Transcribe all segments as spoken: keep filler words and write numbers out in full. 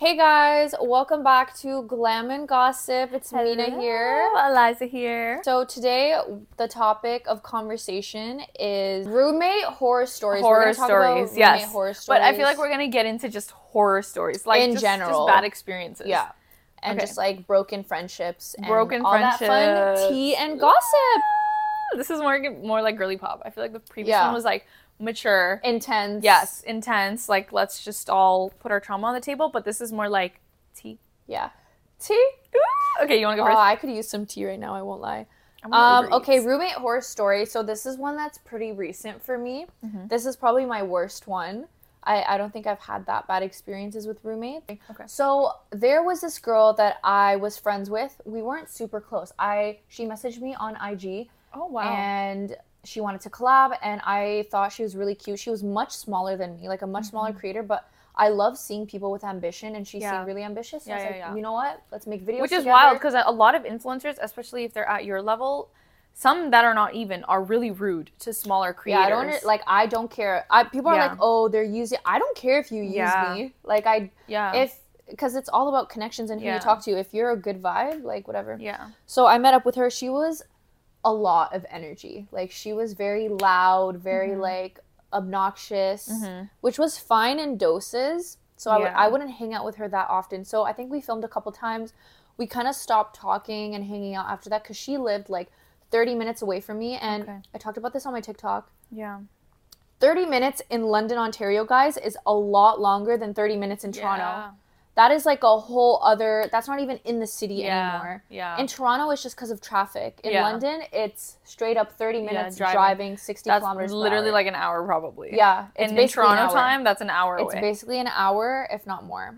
Hey guys, welcome back to Glam and Gossip. It's Hello. Mina here. Eliza here. So today the topic of conversation is roommate horror stories. We're Horror gonna talk stories, about roommate yes. horror stories. But I feel like we're gonna get into just horror stories, like In just, general. just bad experiences. Yeah. And Okay. just like broken friendships and Broken all that fun friendships. tea and gossip. This is more more like girly pop. I feel like the previous Yeah. one was like mature, Intense. yes, intense. Like let's just all put our trauma on the table. But this is more like tea. Yeah. Tea? Okay, you want to go Oh, first? I could use some tea right now, I won't lie. I'm gonna Um, Uber okay, Eats. roommate horror story. So this is one that's pretty recent for me. Mhm. This is probably my worst one. I, I don't think I've had that bad experiences with roommates. Okay. So there was this girl that I was friends with. We weren't super close. I she messaged me on I G Oh wow. and she wanted to collab, and I thought she was really cute. She was much smaller than me, like a much smaller creator, but I love seeing people with ambition, and she Yeah. seemed really ambitious. So Yeah, I was yeah, like, yeah. you know what? Let's make videos Which is together. wild because a lot of influencers, especially if they're at your level, some that are not even are really rude to smaller creators. Yeah, I don't like. I don't care. I, people are Yeah. like, "Oh, they're using." I don't care if you use Yeah. me. Like I, Yeah. if because it's all about connections and who Yeah. you talk to. If you're a good vibe, like whatever. Yeah. So I met up with her. She was a lot of energy. Like she was very loud, very Mhm. like obnoxious, Mhm. which was fine in doses. So I would Yeah. I wouldn't hang out with her that often. So I think we filmed a couple times. We kind of stopped talking and hanging out after that because she lived like thirty minutes away from me, and Okay. I talked about this on my TikTok. Yeah. thirty minutes in London, Ontario, guys, is a lot longer than thirty minutes in Toronto. Yeah. That is like a whole other, that's not even in the city Yeah. anymore. Yeah. In Toronto, it's just because of traffic. In Yeah. London, it's straight up thirty minutes driving. driving. sixty That's kilometers per literally hour. like an hour probably. Yeah. It's And in basically an Toronto hour. time, that's an hour It's away. basically an hour, if not more.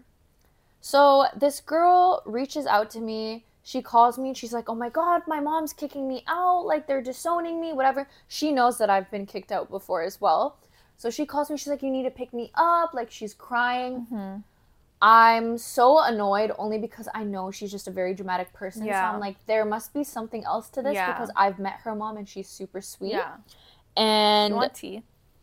So this girl reaches out to me. She calls me and she's like, oh my God, my mom's kicking me out. Like they're disowning me, whatever. She knows that I've been kicked out before as well. So she calls me. She's like, you need to pick me up. Like she's crying. Mhm. I'm so annoyed only because I know she's just a very dramatic person. Yeah. So I'm like, there must be something else to this Yeah. because I've met her mom and she's super sweet. Yeah. And You want tea?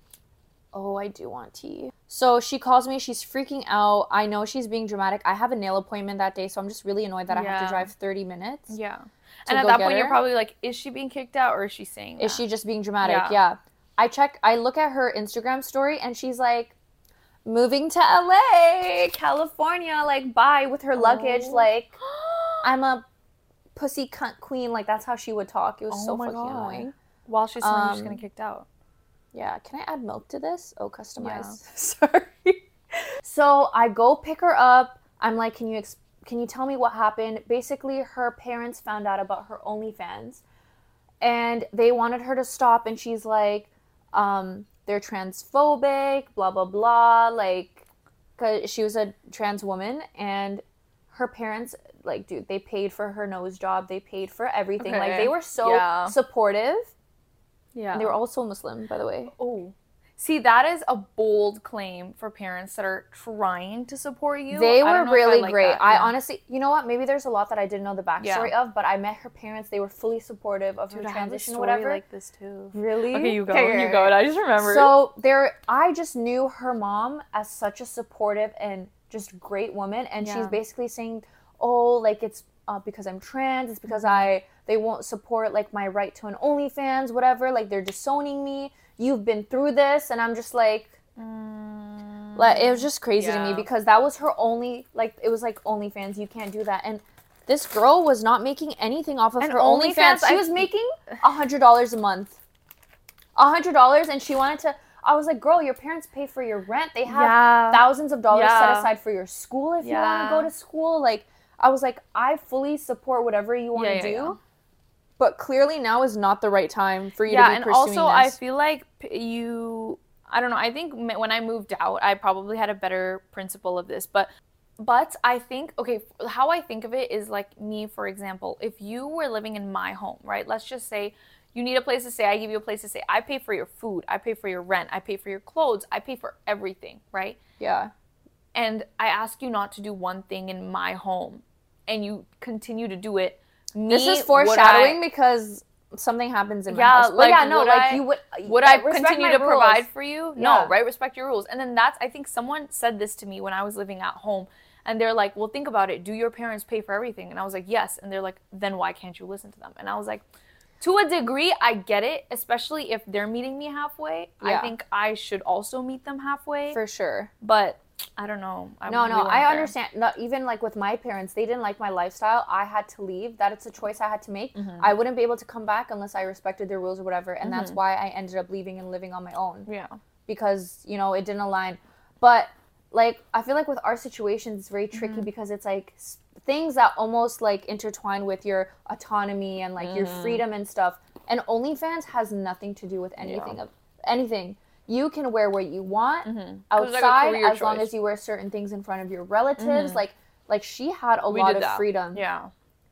oh, I do want tea. So she calls me. She's freaking out. I know she's being dramatic. I have a nail appointment that day, so I'm just really annoyed that I have Yeah. to drive thirty minutes. Yeah. to And at go that get point, you're her. probably like, is she being kicked out or is she saying that? Is she just being dramatic? Yeah. Yeah. I check, I look at her Instagram story and she's like, moving to L A, California, like, bye, with her luggage. Oh. Like, I'm a pussy cunt queen. Like, that's how she would talk. It was Oh so my fucking God. annoying. While she's telling you she's Um, getting kicked out. Yeah. Can I add milk to this? Oh, customize. Yeah. Sorry. So I go pick her up. I'm like, can you ex- can you tell me what happened? Basically, her parents found out about her OnlyFans, and they wanted her to stop. And she's like, um, they're transphobic, blah blah blah. Like, cause she was a trans woman, and her parents, like, dude, they paid for her nose job. They paid for everything. Like, Okay. they were so Yeah. supportive. Yeah. And they were also Muslim, by the way. Oh. See, that is a bold claim for parents that are trying to support you. They I were don't know if I really like great. that. I Yeah. honestly, you know what? Maybe there's a lot that I didn't know the backstory Yeah. of, but I met her parents. They were fully supportive of Dude, her I have a transition, story whatever. like this too. Really? Okay, you go. Okay, You go. I just remembered. So there, I just knew her mom as such a supportive and just great woman, and Yeah. she's basically saying, "Oh, like it's uh, because I'm trans. It's because I they won't support like my right to an OnlyFans, whatever. Like they're disowning me. You've been through this," and I'm just like. Mm, Like it was just crazy to me Yeah. because that was her only like it was like OnlyFans. You can't do that, and this girl was not making anything off of And her OnlyFans. OnlyFans, She I- was making a hundred dollars a month, a hundred dollars, and she wanted to. I was like, girl, your parents pay for your rent. They have Yeah. thousands of dollars set Yeah. aside for your school if you want Yeah. to go to school. Like I was like, I fully support whatever you want to Yeah, yeah, do. yeah. But clearly now is not the right time for you yeah, to be and pursuing also I this. feel like p- you. I don't know. I think m- when I moved out, I probably had a better principle of this, but. But I think, okay, f- how I think of it is like me, for example, if you were living in my home, right? Let's just say you need a place to stay. I give you a place to stay. I pay for your food. I pay for your rent. I pay for your clothes. I pay for everything, right? Yeah. And I ask you not to do one thing in my home and you continue to do it. Me, This is would foreshadowing I- because something happens in my Yeah, house. But like, yeah, no, would like I- you would. Would uh, I respect continue my to rules. provide for you? Yeah. No, right? Respect your rules. And then that's, I think someone said this to me when I was living at home. And they're like, well, think about it. Do your parents pay for everything? And I was like, yes. And they're like, then why can't you listen to them? And I was like, to a degree, I get it, especially if they're meeting me halfway. Yeah. I think I should also meet them halfway. For sure. But I don't know. I no, no, I understand. Not even like with my parents, they didn't like my lifestyle. I had to leave. That it's a choice I had to make. Mm-hmm. I wouldn't be able to come back unless I respected their rules or whatever. And mm-hmm. that's why I ended up leaving and living on my own. Yeah. Because, you know, it didn't align. But like, I feel like with our situation, it's very tricky mm-hmm. because it's like things that almost like intertwine with your autonomy and like mm-hmm. your freedom and stuff. And OnlyFans has nothing to do with anything. Yeah. of anything. You can wear what you want mm-hmm. outside like as choice. long as you wear certain things in front of your relatives. Mm-hmm. Like, like she had a we lot of that. freedom. Yeah.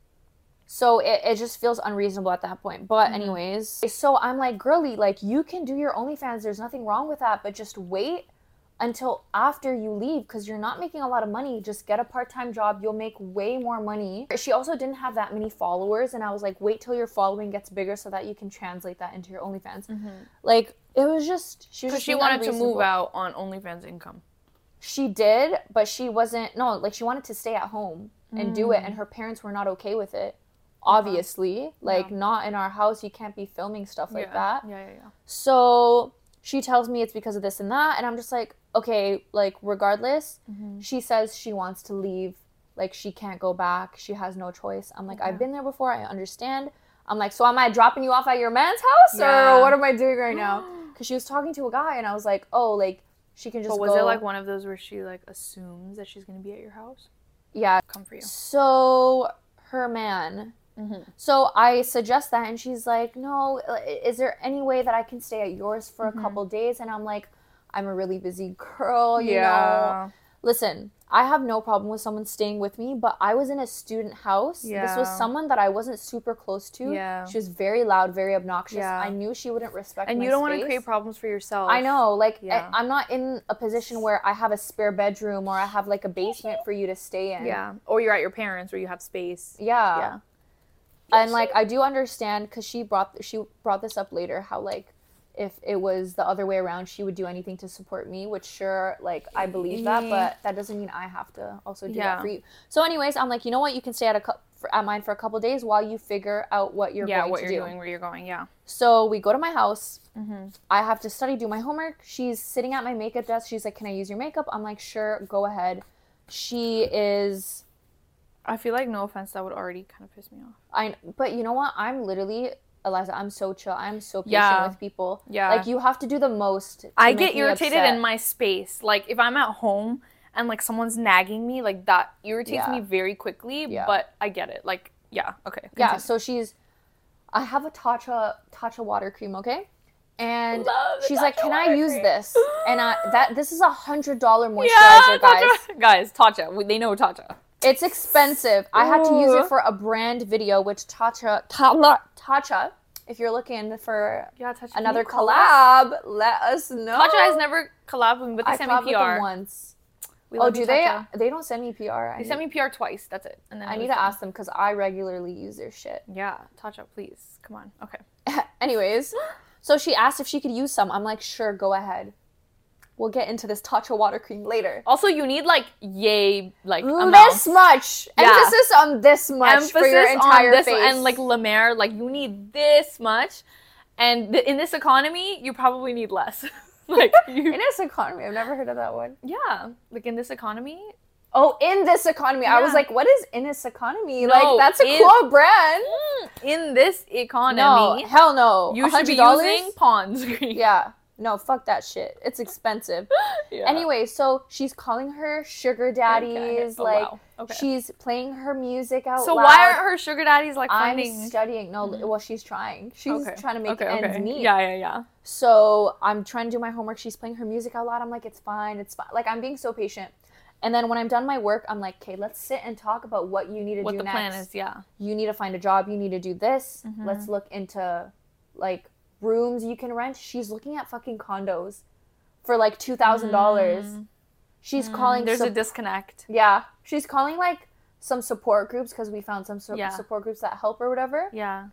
So it, it just feels unreasonable at that point. But mm-hmm. anyways, so I'm like, girly, like you can do your OnlyFans. There's nothing wrong with that. But just wait until after you leave because you're not making a lot of money. Just get a part-time job. You'll make way more money. She also didn't have that many followers. And I was like, wait till your following gets bigger so that you can translate that into your OnlyFans. Mm-hmm. Like, it was just... She, was just she wanted to move out on OnlyFans income. She did, but she wasn't... No, like, she wanted to stay at home and mm. do it. And her parents were not okay with it. Obviously. Uh-huh. Like, yeah. not in our house. You can't be filming stuff like yeah. that. Yeah, yeah, yeah. So... She tells me it's because of this and that, and I'm just like, okay, like, regardless, mm-hmm. she says she wants to leave, like, she can't go back, she has no choice. I'm like, okay. I've been there before, I understand. I'm like, so am I dropping you off at your man's house, yeah. or what am I doing right now? Because she was talking to a guy, and I was like, oh, like, she can just go. But was go. it, like, one of those where she, like, assumes that she's going to be at your house? Yeah. Come for you. So, her man... Mm-hmm. So I suggest that, and she's like, no, is there any way that I can stay at yours for mm-hmm. a couple days? And I'm like, I'm a really busy girl, you yeah. know. Listen, I have no problem with someone staying with me, but I was in a student house. Yeah. This was someone that I wasn't super close to. Yeah. She was very loud, very obnoxious. Yeah. I knew she wouldn't respect and my you don't space. want to create problems for yourself. I know. Like, yeah. I, I'm not in a position where I have a spare bedroom or I have, like, a basement for you to stay in. Yeah. Or you're at your parents' where you have space. Yeah. Yeah. And, like, I do understand, because she brought she brought this up later, how, like, if it was the other way around, she would do anything to support me, which, sure, like, I believe that, but that doesn't mean I have to also do yeah. that for you. So, anyways, I'm like, you know what? You can stay at a cu- for, at mine for a couple days while you figure out what you're yeah, going what to you're do. doing, where you're going, yeah. So, we go to my house. Mm-hmm. I have to study, do my homework. She's sitting at my makeup desk. She's like, can I use your makeup? I'm like, sure, go ahead. She is... I feel like, no offense, that would already kind of piss me off. I, but you know what? I'm literally, Eliza, I'm so chill. I'm so patient yeah. with people. Yeah. Like, you have to do the most to I make get me irritated upset. in my space. Like, if I'm at home and, like, someone's nagging me, like, that irritates yeah. me very quickly. Yeah. But I get it. Like, yeah, okay. Continue. Yeah, so she's, I have a Tatcha, Tatcha water cream, okay? And she's like, can I use cream. this? And I, that this is a one hundred dollars moisturizer, yeah, guys. Tatcha. Guys, Tatcha. They know Tatcha. It's expensive. I had to use it for a brand video, which Tatcha, Tatcha, Tatcha, if you're looking for yeah, Tatcha, another collab, let us know. Tatcha has never collabed with me, but they I sent me P R. With them once. We oh, do they? They don't send me P R. They sent me P R twice. That's it. And then I need to ask them because I regularly use their shit. Yeah, Tatcha, please. Come on. Okay. Anyways, so she asked if she could use some. I'm like, sure, go ahead. We'll get into this Tatcha water cream later. Also, you need, like, yay, like, this amounts. much. Yeah. Emphasis on this much Emphasis for your entire on this face. And, like, La Mer, like, you need this much. And th- in this economy, you probably need less. Like, you... In this economy? I've never heard of that one. Yeah. Like, in this economy. Oh, in this economy. Yeah. I was like, what is in this economy? No, like, that's a in, cool brand. In this economy. No, hell no. You should be using Pond's cream. Yeah. No, fuck that shit. It's expensive. Yeah. Anyway, so she's calling her sugar daddies. Okay. Oh, like, wow. Okay. She's playing her music out so loud. So why aren't her sugar daddies, like, finding... I'm studying. No, mm-hmm. well, she's trying. She's okay. trying to make okay, ends okay. meet. Yeah, yeah, yeah. So I'm trying to do my homework. She's playing her music out loud. I'm like, it's fine. It's fine. Like, I'm being so patient. And then when I'm done my work, I'm like, okay, let's sit and talk about what you need to what do next. What the plan is, yeah. You need to find a job. You need to do this. Mm-hmm. Let's look into, like... rooms you can rent. She's looking at fucking condos for like two thousand dollars. Mm. She's mm. calling... There's su- a disconnect. Yeah. She's calling like some support groups because we found some su- yeah. support groups that help or whatever. Yeah.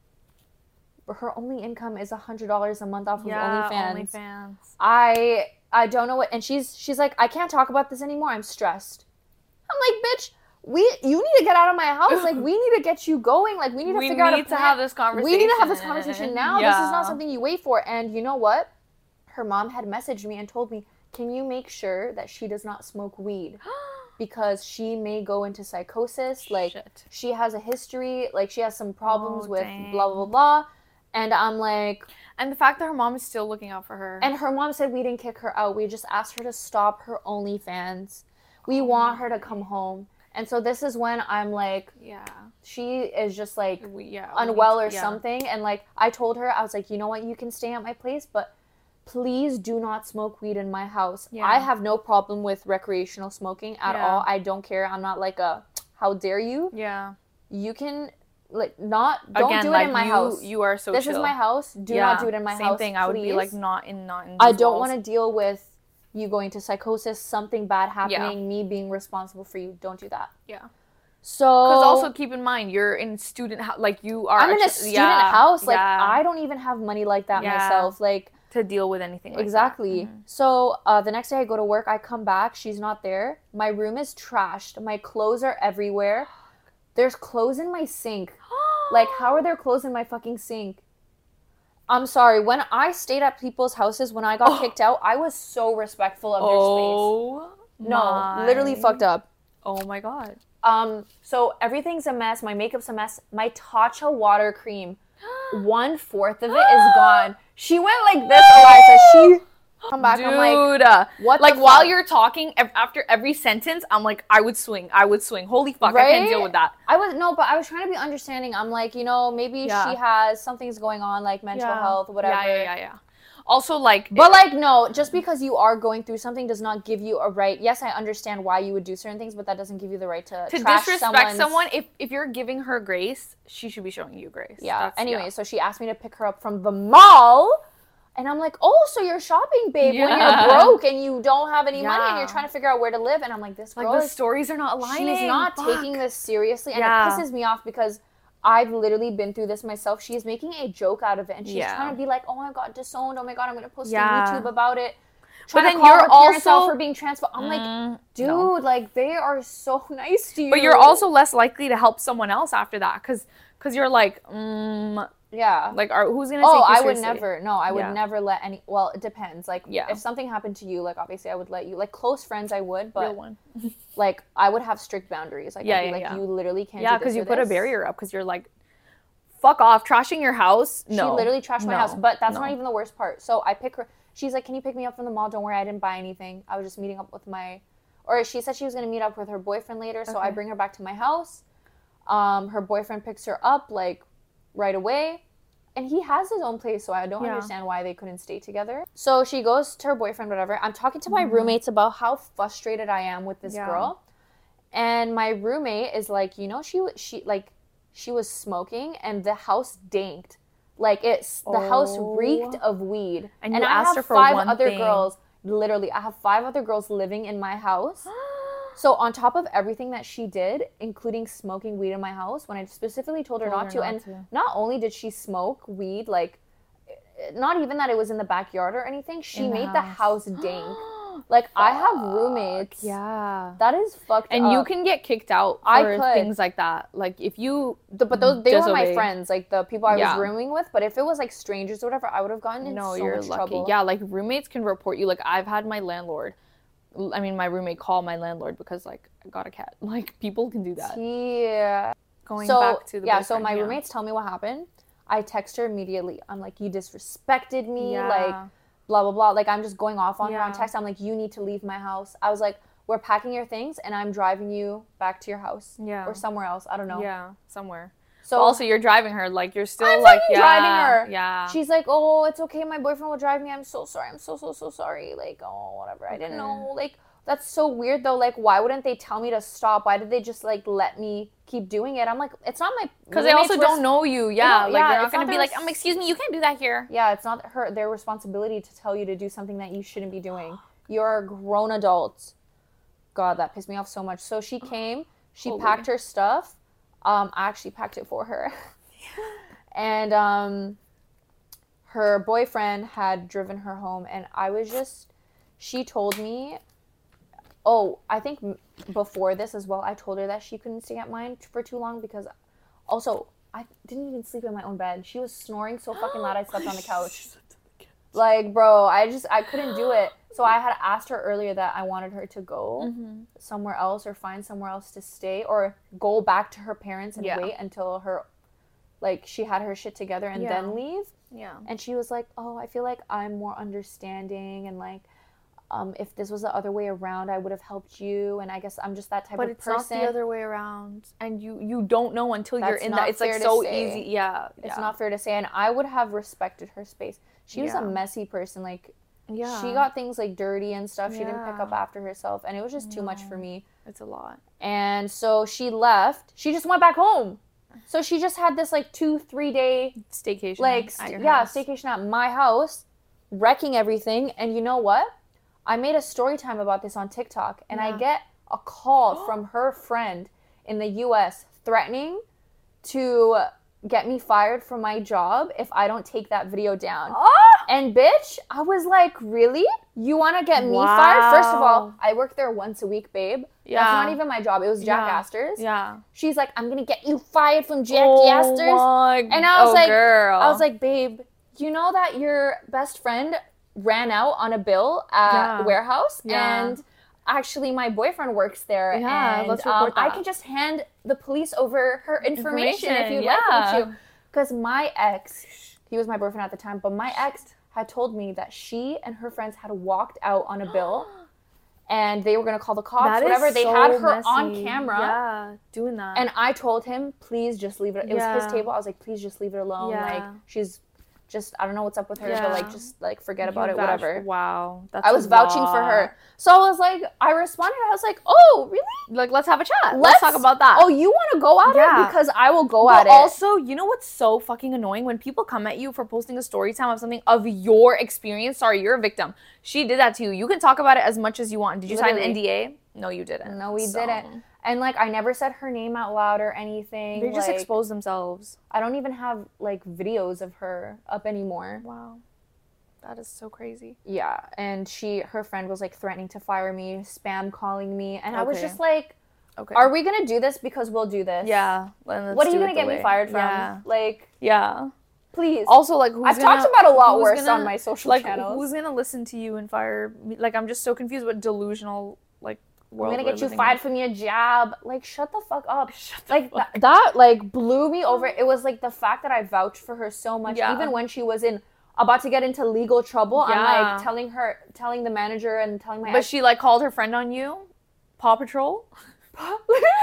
But her only income is one hundred dollars a month off of yeah, OnlyFans. OnlyFans. I I don't know what... And she's she's like, I can't talk about this anymore. I'm stressed. I'm like, bitch, we you need to get out of my house. Like, we need to get you going. Like, we need to we figure out a need to plan. have this conversation. We need to have this conversation now. Yeah. This is not something you wait for. And you know what? Her mom had messaged me and told me, can you make sure that she does not smoke weed? Because she may go into psychosis. Like, Shit. she has a history. Like, she has some problems Oh, with dang. blah, blah, blah. And I'm like... And the fact that her mom is still looking out for her. And her mom said we didn't kick her out. We just asked her to stop her OnlyFans. We oh want her to come home. And so this is when I'm like... Yeah. She is just, like, we, yeah, unwell to, or yeah. something. And, like, I told her, I was like, you know what? You can stay at my place, but... please do not smoke weed in my house. Yeah. I have no problem with recreational smoking at yeah. all. I don't care. I'm not like a, how dare you? Yeah. You can, like, not, don't Again, do it like in my you, house. You are so This chill. is my house. Do yeah. not do it in my Same house, thing. please. I would be, like, not in, not in these I don't walls. want to deal with you going to psychosis, something bad happening, yeah. me being responsible for you. Don't do that. Yeah. So, because also keep in mind you're in student house, like you are. I'm in a student yeah, house. Like yeah. I don't even have money like that yeah. myself. Like to deal with anything. Like exactly. That. Mm-hmm. So uh, the next day I go to work. I come back. She's not there. My room is trashed. My clothes are everywhere. There's clothes in my sink. Like how are there clothes in my fucking sink? I'm sorry. When I stayed at people's houses when I got oh. kicked out, I was so respectful of their oh space. No, my. literally fucked up. Oh my god. Um, so everything's a mess. My makeup's a mess. My Tatcha water cream, one fourth of it is gone. She went like this, Eliza. She come back. Dude, I'm like, what? Like the while fuck? you're talking, after every sentence, I'm like, I would swing. I would swing. Holy fuck, right? I can't deal with that. I was no, but I was trying to be understanding. I'm like, you know, maybe yeah. she has something's going on, like mental yeah. health, whatever. Yeah, yeah, yeah, yeah. Also, like... But, like, no, just because you are going through something does not give you a right... Yes, I understand why you would do certain things, but that doesn't give you the right to To trash disrespect someone's... someone, if, if you're giving her grace, she should be showing you grace. Yeah, That's, anyway, yeah. so she asked me to pick her up from the mall, and I'm like, oh, so you're shopping, babe, yeah. when you're broke and you don't have any yeah. money and you're trying to figure out where to live, and I'm like, this girl Like, the is... stories are not aligning. She's not Fuck. taking this seriously, and yeah. it pisses me off because... I've literally been through this myself. She's making a joke out of it, and she's yeah. trying to be like, "Oh, I got disowned. Oh my god, I'm gonna post yeah. to YouTube about it." But Trying then to call you're her parents also out for being transphobic. I'm mm, like, dude, no. like they are so nice to you. But you're also less likely to help someone else after that, because because you're like, mm, yeah, like, are, who's gonna? Oh, take you I would seriously? never. No, I would yeah. never let any. Well, it depends. Like, yeah. if something happened to you, like obviously I would let you. Like close friends, I would, but Real one. like I would have strict boundaries. Like, yeah, I'd be yeah, like, yeah. you literally can't. Yeah, because you put this. a barrier up, because you're like. Fuck off, trashing your house. No. She literally trashed my no. house, but that's no. not even the worst part. So I pick her. She's like, can you pick me up from the mall? Don't worry, I didn't buy anything. I was just meeting up with my, or she said she was going to meet up with her boyfriend later. So okay. I bring her back to my house. Um, her boyfriend picks her up like right away. And he has his own place, so I don't yeah. understand why they couldn't stay together. So she goes to her boyfriend, whatever. I'm talking to my mm-hmm. roommates about how frustrated I am with this yeah. girl. And my roommate is like, you know, she she like, she was smoking and the house danked. Like it's the oh. house reeked of weed. And, and you I asked have her for five one other thing. girls. Literally, I have five other girls living in my house. So on top of everything that she did, including smoking weed in my house, when I specifically told her told not her to, not and to. not only did she smoke weed, like not even that it was in the backyard or anything, she in made the the house, house dank. Like, Fuck. I have roommates. Yeah. That is fucked and up. And you can get kicked out for I could. things like that. Like, if you the, But those they disobey. were my friends, like, the people I yeah. was rooming with. But if it was, like, strangers or whatever, I would have gotten in no, so you're much lucky. trouble. Yeah, like, roommates can report you. Like, I've had my landlord, I mean, my roommate call my landlord because, like, I got a cat. Like, people can do that. Yeah. Going so, back to the Yeah, boyfriend, so my yeah. roommates tell me what happened. I text her immediately. I'm like, you disrespected me. Yeah. Like, blah, blah, blah. Like, I'm just going off on yeah. her on text. I'm like, you need to leave my house. I was like, we're packing your things, and I'm driving you back to your house. Yeah. Or somewhere else. I don't know. Yeah, somewhere. So but also, you're driving her. Like, you're still, I'm like, yeah. driving her. Yeah. She's like, oh, it's okay. My boyfriend will drive me. I'm so sorry. I'm so, so, so sorry. Like, oh, whatever. I okay. didn't know. Like, that's so weird, though. Like, why wouldn't they tell me to stop? Why did they just, like, let me keep doing it? I'm like, it's not my... Because they also don't know you. Yeah. Like, yeah, they're not going to be res- like, um, excuse me, you can't do that here. Yeah, it's not her their responsibility to tell you to do something that you shouldn't be doing. You're a grown adult. God, that pissed me off so much. So she came. She Holy. packed her stuff. Um, I actually packed it for her. And um, her boyfriend had driven her home. And I was just... She told me... Oh, I think before this as well, I told her that she couldn't stay at mine for too long because also I didn't even sleep in my own bed. She was snoring so fucking loud I slept on the couch. Like, bro, I just, I couldn't do it. So I had asked her earlier that I wanted her to go mm-hmm. somewhere else or find somewhere else to stay or go back to her parents and yeah. wait until her, like, she had her shit together and yeah. then leave. Yeah. And she was like, oh, I feel like I'm more understanding and, like, um, if this was the other way around, I would have helped you. And I guess I'm just that type but of person. But it's not the other way around. And you, you don't know until That's you're in that. It's, like, so say. easy. Yeah. It's yeah. not fair to say. And I would have respected her space. She was yeah. a messy person. Like, yeah. she got things, like, dirty and stuff. She yeah. didn't pick up after herself. And it was just too no. much for me. It's a lot. And so she left. She just went back home. So she just had this, like, two, three-day... Staycation like, at your Yeah, house. staycation at my house, wrecking everything. And you know what? I made a story time about this on TikTok. And yeah. I get a call from her friend in the U S threatening to get me fired from my job if I don't take that video down. Oh! And, bitch, I was like, really? You want to get me wow. fired? First of all, I work there once a week, babe. Yeah. That's not even my job. It was Jack yeah. Astor's. Yeah. She's like, I'm going to get you fired from Jack oh Astor's. My and I was oh, like, girl. I was like, babe, you know that your best friend ran out on a bill at yeah. warehouse? Yeah. And actually my boyfriend works there. Yeah, and let's um, report that. I can just hand the police over her information, information if you'd yeah. like me to. Because my ex, he was my boyfriend at the time, but my ex had told me that she and her friends had walked out on a bill and they were going to call the cops, that whatever. Is they so had her messy. on camera. Yeah, doing that. And I told him, please just leave it. It yeah. was his table. I was like, please just leave it alone. Yeah. Like, she's just, I don't know what's up with her, yeah. but like, just like forget you about it, vouch- whatever. Wow. That's I was a vouching lot. for her. So I was like, I responded. I was like, oh, really? Like, let's have a chat. Let's, Let's talk about that. Oh, you want to go at yeah. it? Because I will go but at it. Also, you know what's so fucking annoying? When people come at you for posting a story time of something of your experience. Sorry, you're a victim. She did that to you. You can talk about it as much as you want. Did you Literally. sign an N D A? No, you didn't. No, we so. didn't. And, like, I never said her name out loud or anything. They just like, exposed themselves. I don't even have, like, videos of her up anymore. Wow. That is so crazy. Yeah, and she, her friend was, like, threatening to fire me, spam calling me, and okay. I was just like, okay. are we going to do this because we'll do this? Yeah. What are you going to get way. me fired from? Yeah. Like, yeah. Please. Also, like, who's I've gonna, talked about a lot worse gonna, on my social like, channels. Who's going to listen to you and fire me? Like, I'm just so confused what delusional, like, world I'm going to get you in. fired from your job. Like, shut the fuck up. Shut the like, fuck th- that, like, blew me over. It was, like, the fact that I vouched for her so much, yeah. even when she was in... about to get into legal trouble. Yeah. I'm like telling her, telling the manager and telling my But ex- she like called her friend on you? Paw Patrol? Paw,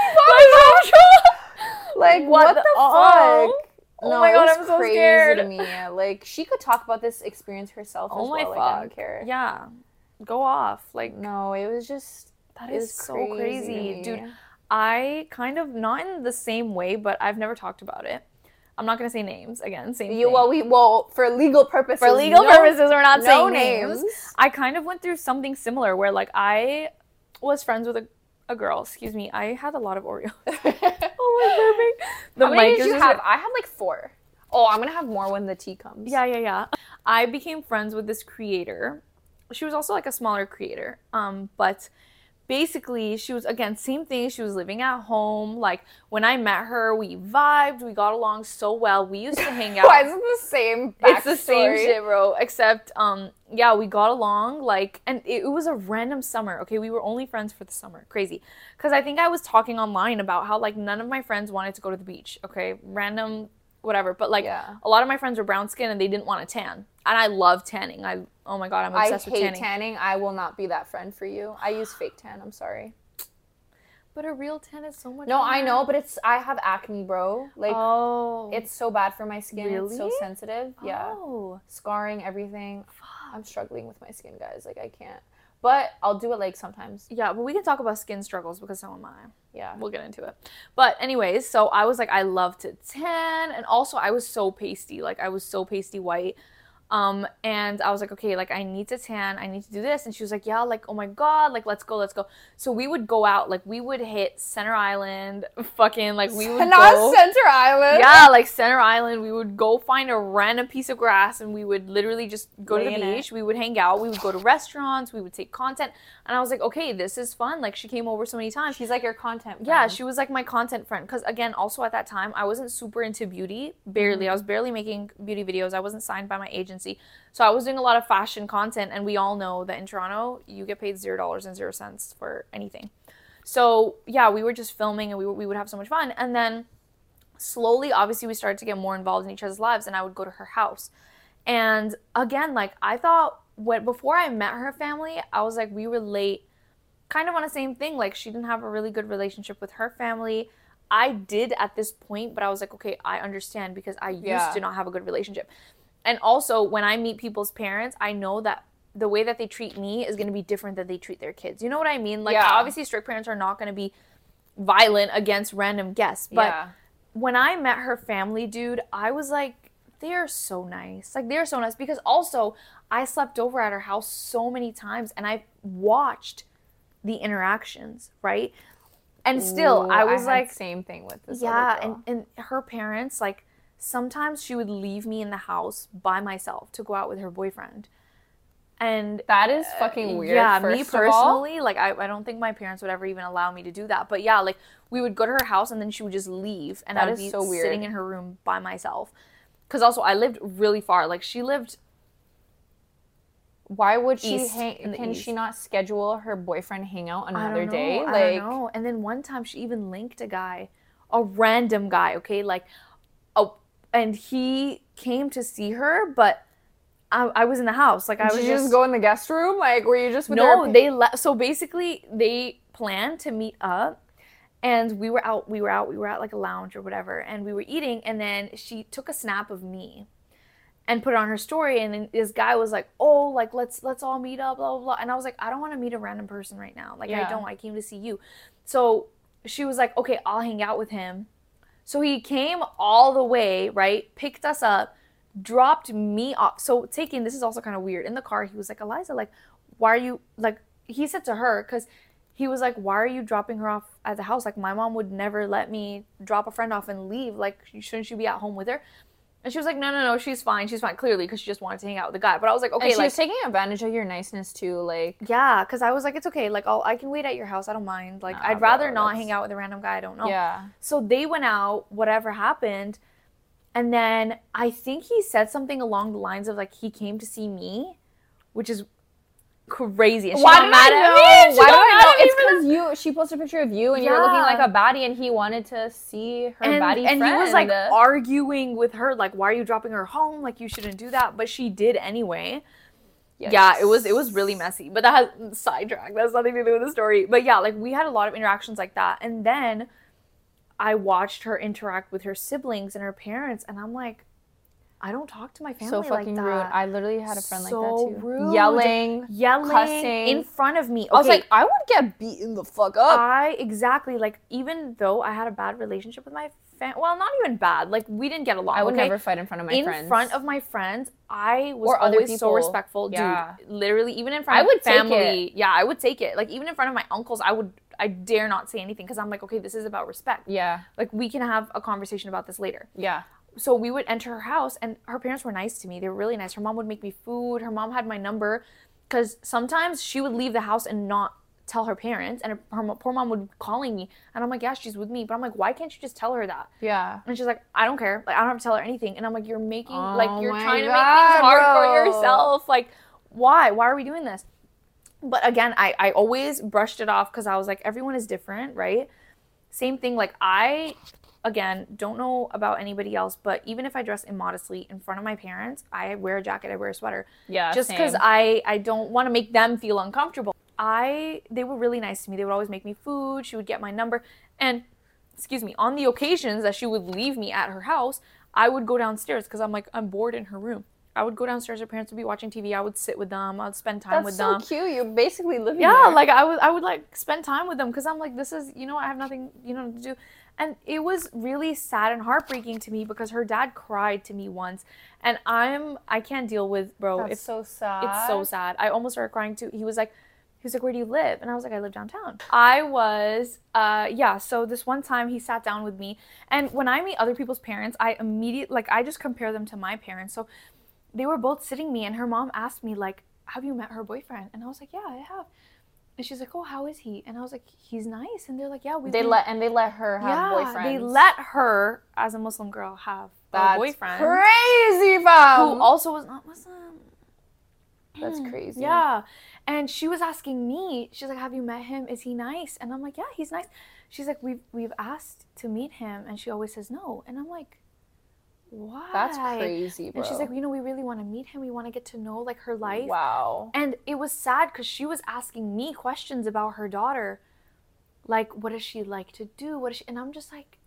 Paw Patrol? Like, what, what the, the oh. fuck? Oh no, my god, it was I'm so crazy scared. to me. Like, she could talk about this experience herself oh as my well. fuck. Like, I don't care. Yeah. Go off. Like, no, it was just... That is so crazy. crazy. Dude, I kind of, not in the same way, but I've never talked about it. I'm not going to say names again. Same you, thing. Well, we well for legal purposes. For legal no, purposes, we're not no saying names. names. I kind of went through something similar where like I was friends with a, a girl. Excuse me. I had a lot of Oreos. oh my perfect. The How many did you have? I had like four. Oh, I'm gonna have more when the tea comes. Yeah, yeah, yeah. I became friends with this creator. She was also like a smaller creator. Um, but. Basically, she was, again, same thing. She was living at home. Like, when I met her, we vibed. We got along so well. We used to hang out. Why is it the same backstory? It's the same shit, bro. Except, um, yeah, we got along. Like, and it, it was a random summer. Okay, we were only friends for the summer. Crazy. Because I think I was talking online about how, like, none of my friends wanted to go to the beach. Okay, random, whatever. But, like, yeah. a lot of my friends were brown skin and they didn't want to tan. And I love tanning. I Oh my god, I'm obsessed with tanning. I hate tanning. I will not be that friend for you. I use fake tan. I'm sorry. But a real tan is so much No, better. I know, but it's I have acne, bro. Like, oh. it's so bad for my skin. Really? It's so sensitive. Yeah. Oh. Scarring, everything. Fuck. I'm struggling with my skin, guys. Like, I can't. But I'll do it, like, sometimes. Yeah, but we can talk about skin struggles because so am I. Yeah. We'll get into it. But anyways, so I was like, I love to tan. And also, I was so pasty. Like, I was so pasty white. Um, and I was like, okay, like I need to tan, I need to do this. And she was like, yeah, like, oh my God, like, let's go, let's go. So we would go out, like we would hit Center Island, fucking like we would Not go. Center Island. Yeah, like Center Island. We would go find a random piece of grass and we would literally just go Lay to the in beach. it. We would hang out. We would go to restaurants. We would take content. And I was like, okay, this is fun. Like she came over so many times. She's like your content friend. Yeah, she was like my content friend. Because again, also at that time, I wasn't super into beauty. Barely. Mm-hmm. I was barely making beauty videos. I wasn't signed by my agency. So I was doing a lot of fashion content. And we all know that in Toronto, you get paid zero dollars and zero cents for anything. So yeah, we were just filming and we, we would have so much fun. And then slowly, obviously, we started to get more involved in each other's lives. And I would go to her house. And again, like I thought when, before I met her family, I was like, we relate kind of on the same thing. Like she didn't have a really good relationship with her family. I did at this point, but I was like, okay, I understand because I used Yeah. to not have a good relationship. And also when I meet people's parents, I know that the way that they treat me is going to be different than they treat their kids. You know what I mean? Like Yeah. obviously strict parents are not going to be violent against random guests. But Yeah. when I met her family, dude, I was like, they're so nice. Like they're so nice because also I slept over at her house so many times and I watched the interactions, right? And still, Ooh, I was had like, same thing with this. yeah, other girl. and, and her parents, like, sometimes she would leave me in the house by myself to go out with her boyfriend. And that is fucking weird. yeah, first me of all. personally, like, I, I don't think my parents would ever even allow me to do that. But yeah, like, we would go to her house and then she would just leave. And That I would is be so weird. sitting in her room by myself. Because also, I lived really far. Like, she lived Why would she East, hang? in the Can east. she not schedule her boyfriend hangout I another don't day? know, Like, I don't know. And then one time she even linked a guy, a random guy, okay? Like, oh, and he came to see her, but I, I was in the house. Like, I did was you just, just go in the guest room? Like, were you just with no, their- they left. So basically, they planned to meet up, and we were out. We were out. We were at like a lounge or whatever, and we were eating. And then she took a snap of me, and put it on her story. And then this guy was like, "Oh, like let's let's all meet up, blah blah blah." And I was like, "I don't want to meet a random person right now. Like Yeah. I don't. I came to see you." So she was like, "Okay, I'll hang out with him." So he came all the way, right? Picked us up, dropped me off. So taking this is also kind of weird. In the car, he was like, "Eliza, like, why are you like?" He said to her because he was like, "Why are you dropping her off at the house? Like, my mom would never let me drop a friend off and leave. Like, shouldn't you be at home with her?" And she was like, no, no, no, she's fine. She's fine, clearly, because she just wanted to hang out with the guy. But I was like, okay, and she like, was taking advantage of your niceness too. Like, yeah, because I was like, it's okay. Like, I'll, I can wait at your house. I don't mind. Like, Nah, I'd rather bro, not that's- hang out with a random guy I don't know. yeah. So they went out, whatever happened. And then I think he said something along the lines of, like, he came to see me, which is crazy. And she Why got did mad I at know? me. She Why got do I mad know? at me It's for that. because you. She posted a picture of you, and you're looking Yeah. like a baddie, and he wanted to see her and, baddie and friend. he was like arguing with her, like, why are you dropping her home? Like, you shouldn't do that. But she did anyway. Yeah, it was it was really messy. But that has sidetracked. That's nothing to do with the story. But yeah, like we had a lot of interactions like that. And then I watched her interact with her siblings and her parents, and I'm like, I don't talk to my family so like fucking that. rude. I literally had a friend like So that too. rude. Yelling, Yelling cussing. in front of me. Okay, I was like, I would get beaten the fuck up. I exactly like even though I had a bad relationship with my fam, well, not even bad. Like we didn't get along. I would okay? never fight in front of my in friends. front of my friends, I was Or other always so people. respectful, dude. Yeah. Literally, even in front I of would take family, yeah, I would take it. Like even in front of my uncles, I would, I dare not say anything because I'm like, okay, this is about respect. Yeah, Like we can have a conversation about this later. yeah. So we would enter her house, and her parents were nice to me. They were really nice. Her mom would make me food. Her mom had my number, because sometimes she would leave the house and not tell her parents, and her, her mo- poor mom would be calling me, and I'm like, yeah, she's with me, but I'm like, why can't you just tell her that? Yeah. And she's like, I don't care. Like, I don't have to tell her anything. And I'm like, you're making, Oh like, you're my trying to make God, things hard bro. for yourself. Like, why? Why are we doing this? But again, I, I always brushed it off because I was like, everyone is different, right? Same thing. Like, I, again, don't know about anybody else, but even if I dress immodestly in front of my parents, I wear a jacket, I wear a sweater. Yeah, Just because same. I, I don't want to make them feel uncomfortable. I, they were really nice to me. They would always make me food. She would get my number. And, excuse me, on the occasions that she would leave me at her house, I would go downstairs because I'm like, I'm bored in her room. I would go downstairs. Her parents would be watching T V. I would sit with them. I would spend time That's with so them. cute. You're basically living Yeah, there. like I would, I would like spend time with them because I'm like, this is, you know, I have nothing, you know, to do. And it was really sad and heartbreaking to me because her dad cried to me once, and I'm, I can't deal with, bro. That's it's so sad. It's so sad. I almost started crying too. He was like, he was like, where do you live? And I was like, I live downtown. I was, uh, yeah. So this one time he sat down with me, and when I meet other people's parents, I immediately, like, I just compare them to my parents. So they were both sitting me, and her mom asked me, like, have you met her boyfriend? And I was like, yeah, I have. And she's like, oh, how is he? And I was like, he's nice. And they're like, yeah, we. They let and they let her have yeah, boyfriends. They let her, as a Muslim girl, have That's a boyfriend. Crazy, fam. Who also was not Muslim. That's crazy. Yeah. And she was asking me, she's like, have you met him? Is he nice? And I'm like, yeah, he's nice. She's like, we've we've asked to meet him, and she always says no. And I'm like, why? That's crazy, bro. And she's like, you know, we really want to meet him. We want to get to know, like, her life. Wow. And it was sad because she was asking me questions about her daughter. Like, what does she like to do? What is she? And I'm just like,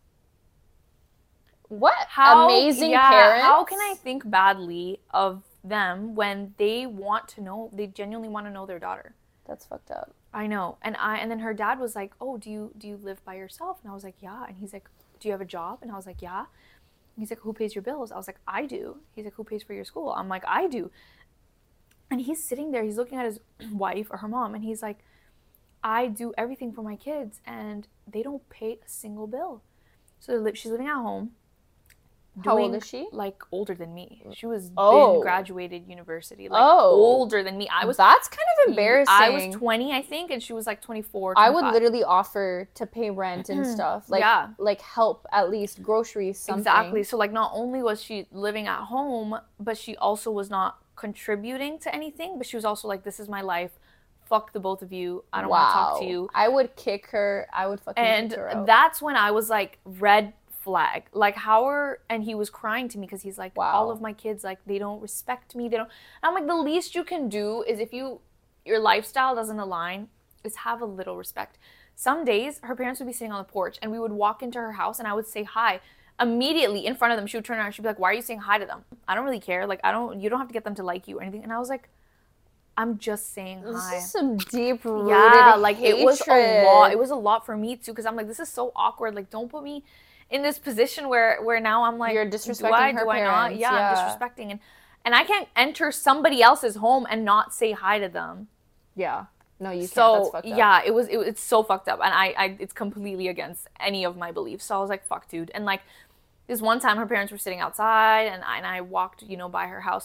what how, amazing yeah, parents. How can I think badly of them when they want to know, they genuinely want to know their daughter? That's fucked up. I know. And I and then her dad was like, oh, do you do you live by yourself? And I was like, yeah. And he's like, do you have a job? And I was like, yeah. He's like, who pays your bills? I was like, I do. He's like, who pays for your school? I'm like, I do. And he's sitting there, he's looking at his wife or her mom, and he's like, I do everything for my kids, and they don't pay a single bill. So she's living at home. How Doing, old is she? Like, older than me. She was Oh. been graduated university. Like, Oh. older than me. I was. That's kind of embarrassing. I was twenty, I think, and she was like twenty-four, I would twenty-five. literally offer to pay rent and stuff. Like, Yeah. like help at least groceries, something. Exactly. So, like, not only was she living at home, but she also was not contributing to anything. But she was also like, this is my life. Fuck the both of you. I don't wow. want to talk to you. I would kick her. I would fucking And kick her out. that's when I was like, red flag. Like, how are, and he was crying to me because he's like, Wow. all of my kids, like, they don't respect me. They don't. And I'm like, the least you can do is if you, your lifestyle doesn't align, is have a little respect. Some days, her parents would be sitting on the porch, and we would walk into her house, and I would say hi. Immediately in front of them, she would turn around and she'd be like, why are you saying hi to them? I don't really care. Like, I don't, you don't have to get them to like you or anything. And I was like, I'm just saying hi. This is some deep rooted Yeah, like, hatred. it was a lot. It was a lot for me, too, because I'm like, this is so awkward. Like, don't put me in this position where, where now I'm like, You're do disrespecting I, her do I not? parents, Yeah, yeah. I'm disrespecting. And, and I can't enter somebody else's home and not say hi to them. Yeah. No, you can't. So That's fucked up. yeah, it was it, it's so fucked up, and I, I it's completely against any of my beliefs. So I was like, fuck, dude. And like this one time, her parents were sitting outside, and I, and I walked, you know, by her house,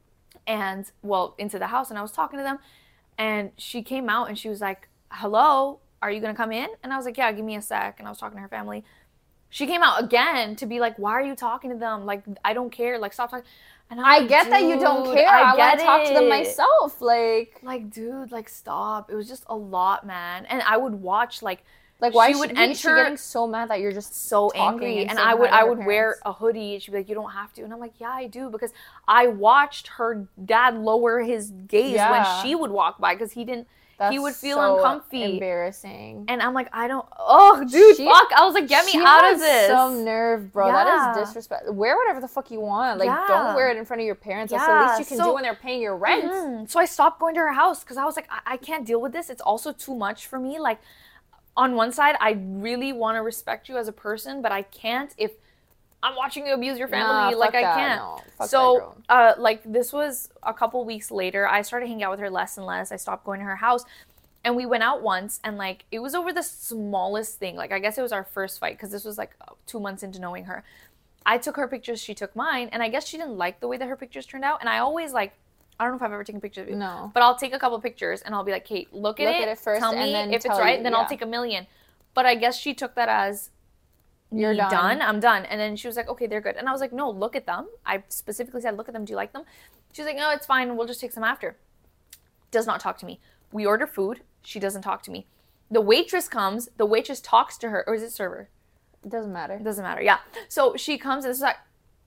and well into the house, and I was talking to them, and she came out and she was like, hello, are you gonna come in? And I was like, yeah, give me a sec. And I was talking to her family. She came out again to be like, why are you talking to them? Like, I don't care. Like, stop talking. And I'm I like, get that you don't dude, care. I, I want get to talk to them it. myself. Like, Like, dude, like, stop. It was just a lot, man. And I would watch, like, like why she is would she, enter is she getting so mad that you're just so talking angry. and And saying I would hi to I her would wear parents? a hoodie. And she'd be like, you don't have to. And I'm like, yeah, I do. Because I watched her dad lower his gaze Yeah. when she would walk by because he didn't, That's he would feel so uncomfy. embarrassing. And I'm like, I don't, oh, dude, She- fuck. I was like, get me She out has of this. some nerve, bro. That Yeah. is disrespect. Wear whatever the fuck you want. Like, Yeah. don't wear it in front of your parents. That's Yeah, the least you can so- do when they're paying your rent. Mhm. So I stopped going to her house because I was like, I-, I can't deal with this. It's also too much for me. Like, on one side, I really want to respect you as a person, but I can't if I'm watching you abuse your family. Nah, like, fuck I that. can't. No, fuck that so, girl. uh, like, this was a couple weeks later. I started hanging out with her less and less. I stopped going to her house. And we went out once, and, like, it was over the smallest thing. Like, I guess it was our first fight, because this was, like, two months into knowing her. I took her pictures, she took mine, and I guess she didn't like the way that her pictures turned out. And I always, like, I don't know if I've ever taken pictures of you. No. But I'll take a couple pictures, and I'll be like, Kate, look at Look it. at it first, Tell and me then if it's tell right, you, then yeah. I'll take a million. But I guess she took that as, You're me done. done. I'm done. And then she was like, okay, they're good. And I was like, no, look at them. I specifically said, look at them. Do you like them? She was like, no, it's fine. We'll just take some after. Does not talk to me. We order food. She doesn't talk to me. The waitress comes. The waitress talks to her. Or is it server? It doesn't matter. It doesn't matter. Yeah. So she comes, and this is like,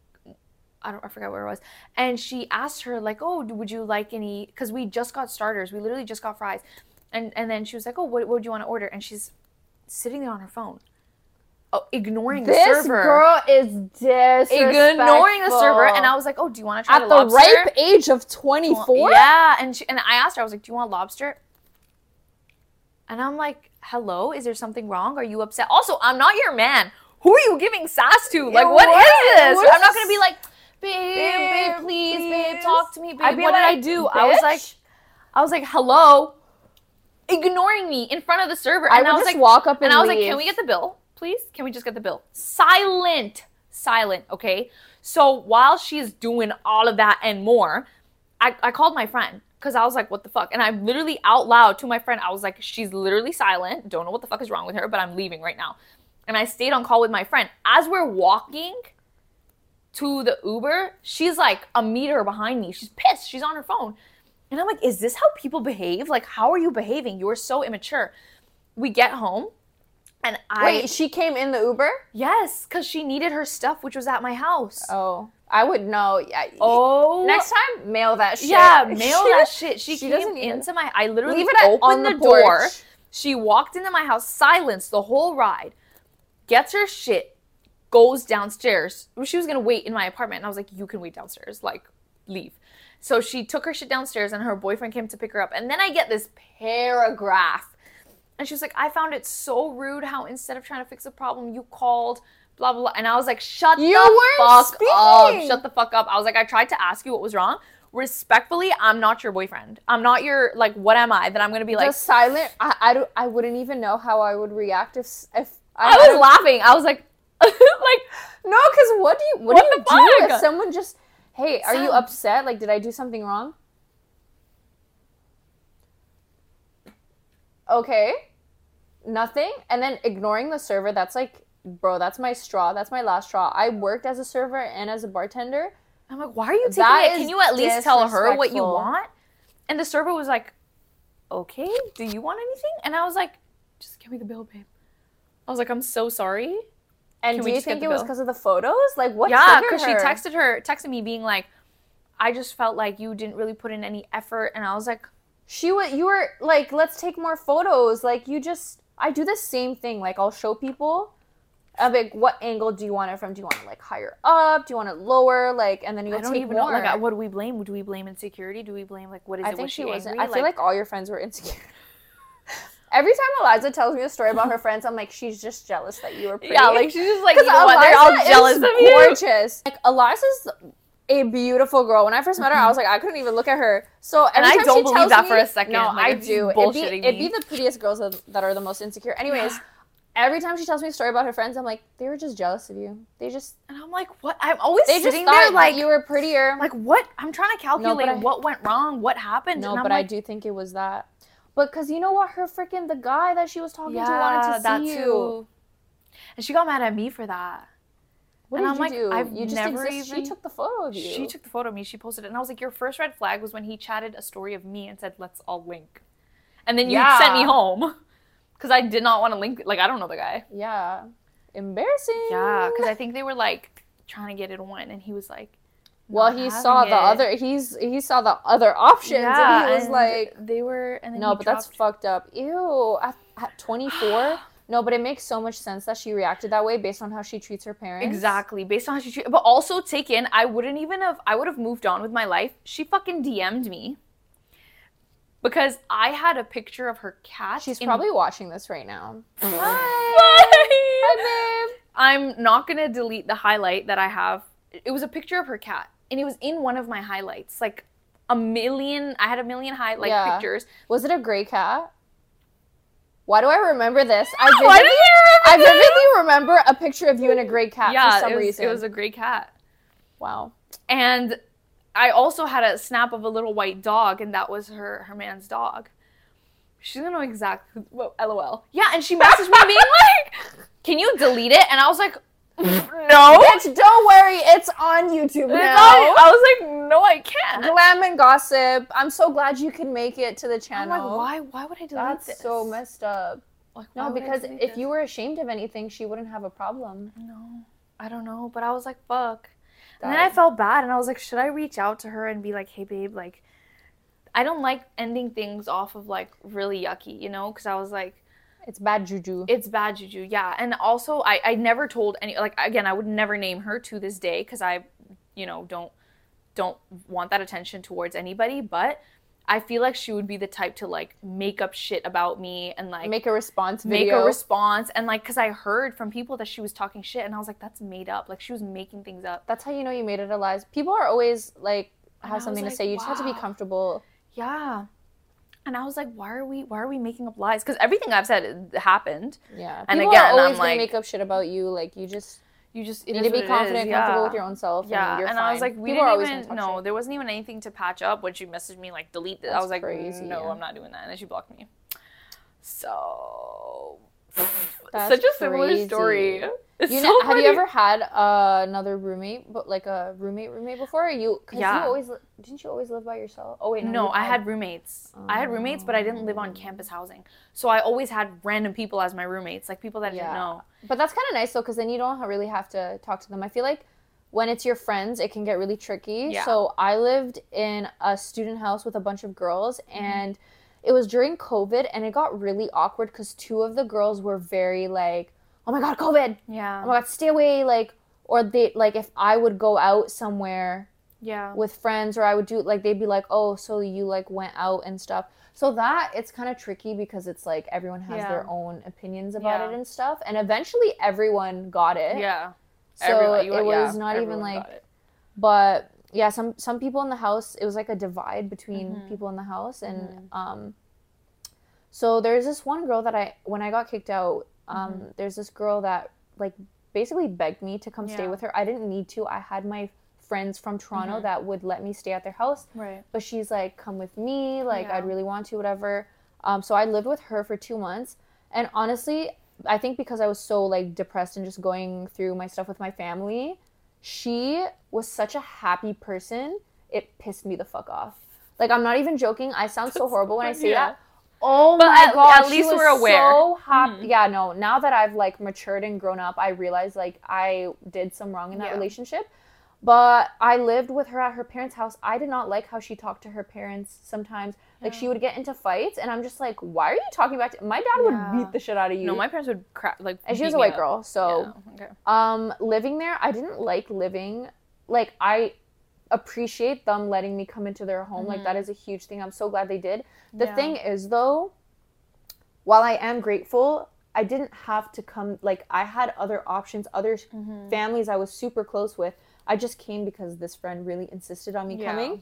I don't, I forgot where it was. And she asked her, like, oh, would you like any, because we just got starters. We literally just got fries. And and then she was like, oh, what, what do you want to order? And she's sitting there on her phone. oh, ignoring this the server. girl is disrespectful. Ignoring the server, and I was like, "Oh, do you want to try at the the lobster?" ripe age of twenty-four? Yeah, and she, and I asked her, I was like, "Do you want lobster?" And I'm like, "Hello, is there something wrong? Are you upset?" Also, I'm not your man. Who are you giving sass to? Like, what, what is this? What I'm not is... gonna be like, babe, babe, babe please, please, babe, talk to me, babe. I'd be What like, did I do? bitch? I was like, I was like, hello, ignoring me in front of the server, I and would I was just like, walk up and, and I was leave. like, can we get the bill, please? Can we just get the bill? Silent, silent. Okay. So while she's doing all of that and more, I, I called my friend. Because I was like, what the fuck? And I literally out loud to my friend, I was like, she's literally silent. Don't know what the fuck is wrong with her, but I'm leaving right now. And I stayed on call with my friend. As we're walking to the Uber, she's like a meter behind me. She's pissed. She's on her phone. And I'm like, is this how people behave? Like, how are you behaving? You're so immature. We get home. And I... Wait, she came in the Uber? Yes, because she needed her stuff, which was at my house. Oh. I would know. Yeah. Oh. Next time, mail that shit. Yeah, mail she, that shit. She, she came doesn't even, into my... I literally leave it at, opened on the, the door. porch. She walked into my house, silenced the whole ride, gets her shit, goes downstairs. She was going to wait in my apartment. And I was like, you can wait downstairs. Like, leave. So she took her shit downstairs and her boyfriend came to pick her up. And then I get this paragraph. And she was like, I found it so rude how instead of trying to fix the problem, you called... blah, blah, blah. And I was like, shut you the fuck speaking. up. Shut the fuck up. I was like, I tried to ask you what was wrong. Respectfully, I'm not your boyfriend. I'm not your, like, what am I? That I'm going to be like. Just silent. I, I, don't, I wouldn't even know how I would react if, if I, I was laughing. I was like, like. No, because what do you, what, what do you do fuck? if someone just, hey, are Sam. you upset? Like, did I do something wrong? Okay. Nothing. And then ignoring the server, that's like, bro, that's my straw. That's my last straw. I worked as a server and as a bartender. I'm like, why are you taking That it? Can you at least tell her what you disrespectful. want? And the server was like, okay, do you want anything? And I was like, just give me the bill, babe. I was like, I'm so sorry. And Can do we you just get think the it was bill? because of the photos? Like, what Yeah, triggered because she her? texted her, texted me being like, I just felt like you didn't really put in any effort. And I was like, She was, you were like, let's take more photos. Like, you just, I do the same thing. Like, I'll show people. I'm like, what angle do you want it from? Do you want it like higher up? Do you want it lower? Like, and then you I don't take even more. know. Like, what do we blame? Do we blame insecurity? Do we blame like what is I it? think Was she she wasn't. angry? I feel like, like all your friends were insecure. Every time Eliza tells me a story about her friends, I'm like, she's just jealous that you were pretty. yeah, like she's just like, you know what? Eliza They're all jealous is of you. gorgeous. Like, Eliza's a beautiful girl. When I first met her, I was like, I couldn't even look at her. So And every I time don't she believe tells that me, for a second. No, Like, I it's do. just It'd be, bullshitting it'd be me. the prettiest girls that that are the most insecure. Anyways. Every time she tells me a story about her friends, I'm like, they were just jealous of you. They just, And I'm like, what? I'm always they just sitting thought there like, that you were prettier. like what? I'm trying to calculate I- what went wrong, what happened. No, and I'm but like, I do think it was that. But because you know what, her freaking the guy that she was talking yeah, to wanted to that see you. too. And she got mad at me for that. What And did I'm you like, do? I've you just never exist- even- She took the photo of you. She took the photo of me. She posted it, and I was like, your first red flag was when he chatted a story of me and said, "Let's all link," and then you Yeah. sent me home because I did not want to link. Like, I don't know the guy. Yeah. Embarrassing. Yeah, because I think they were like trying to get it on, and he was like, Well, not he having saw the it. other. He's he saw the other options, Yeah, and he was and like, they were. And then "No, he but that's dropped- fucked up. Ew." At, at twenty-four. No, but it makes so much sense that she reacted that way based on how she treats her parents. Exactly, based on how she treated. But also take in, I wouldn't even have. I would have moved on with my life. She fucking D M'd me because I had a picture of her cat. She's in- probably watching this right now. Hi. Hi, babe. I'm not gonna delete the highlight that I have. It was a picture of her cat, and it was in one of my highlights. Like a million. I had a million highlight Yeah. pictures. Was it a gray cat? Why do I remember this? I Why vividly, do you I remember this? vividly remember a picture of you and a gray cat Yeah, for some it was, reason. it was a gray cat. Wow. And I also had a snap of a little white dog, and that was her her man's dog. She's gonna know exactly. Well, LOL. Yeah, and she messaged me being like, "Can you delete it?" And I was like, "No." Bitch, don't worry. It's on YouTube And now. I was like, "No, I can't." Glam and gossip. I'm so glad you can make it to the I'm channel. like, why? Why would I delete That's this? so messed up. Like, why No, would I because delete if this? you were ashamed of anything, she wouldn't have a problem. No, I don't know, but I was like, fuck. And then That- I felt bad, and I was like, should I reach out to her and be like, hey, babe, like, I don't like ending things off of, like, really yucky, you know? Because I was like, It's bad juju. It's bad juju, yeah. And also, I, I never told any, like, again, I would never name her to this day because I, you know, don't don't want that attention towards anybody, but I feel like she would be the type to, like, make up shit about me and, like... Make a response video. Make a response. And, like, because I heard from people that she was talking shit, and I was like, that's made up. Like, she was making things up. That's how you know you made it a lie. People are always, like, have something like, to say. You wow. just have to be comfortable. Yeah. And I was like, why are we why are we making up lies? Because everything I've said happened. Yeah. And people again, are always I'm going like... to make up shit about you. Like, you just... You just you need to be confident and comfortable yeah. with your own self. Yeah, and, you're and fine. I was like, we People didn't even, no, shit. there wasn't even anything to patch up when she messaged me, like, delete this. That's I was like, crazy, no, yeah. I'm not doing that. And then she blocked me. So, That's such a similar crazy. story. It's you so know, funny. have you ever had uh, another roommate, but like a roommate roommate before? Or you, cause yeah. you always, didn't you always live by yourself? Oh wait, no. No, you I had roommates. Oh. I had roommates, but I didn't live on campus housing. So I always had random people as my roommates, like people that I yeah. didn't know. But that's kind of nice though, because then you don't really have to talk to them. I feel like when it's your friends, it can get really tricky. Yeah. So I lived in a student house with a bunch of girls, and mm-hmm. it was during COVID, and it got really awkward because two of the girls were very like, oh my God, COVID. Yeah. Oh my God, stay away. Like, or they, like, if I would go out somewhere yeah. with friends, or I would do, like, they'd be like, oh, so you, like, went out and stuff. So that, it's kind of tricky because it's, like, everyone has yeah. their own opinions about yeah. it and stuff. And eventually everyone got it. Yeah. So Everyone, you, it was yeah, not even, like, it. but, yeah, some, some people in the house, it was, like, a divide between mm-hmm. people in the house. And, mm-hmm. um, so there's this one girl that I, when I got kicked out, Um, mm-hmm. there's this girl that, like, basically begged me to come yeah. stay with her. I didn't need to. I had my friends from Toronto mm-hmm. that would let me stay at their house. Right. But she's like, come with me. Like, yeah. I'd really want to, whatever. Um, so I lived with her for two months. And honestly, I think because I was so, like, depressed and just going through my stuff with my family, she was such a happy person. It pissed me the fuck off. Like, I'm not even joking. I sound so horrible when I say yeah. that. Oh but my at, god, at least she was we're aware. So happy. Mm-hmm. Yeah, no. Now that I've like matured and grown up, I realize like I did some wrong in that yeah. relationship. But I lived with her at her parents' house. I did not like how she talked to her parents sometimes. Like yeah. she would get into fights, and I'm just like, why are you talking back to my dad would yeah. beat the shit out of you. No, my parents would crap like. And she was a white girl, so yeah. okay. um, living there, I didn't like living. Like I appreciate them letting me come into their home. Mm-hmm. Like that is a huge thing. I'm so glad they did. The yeah. thing is though, while I am grateful, I didn't have to come, like, I had other options, other mm-hmm. families I was super close with. I just came because this friend really insisted on me yeah. coming.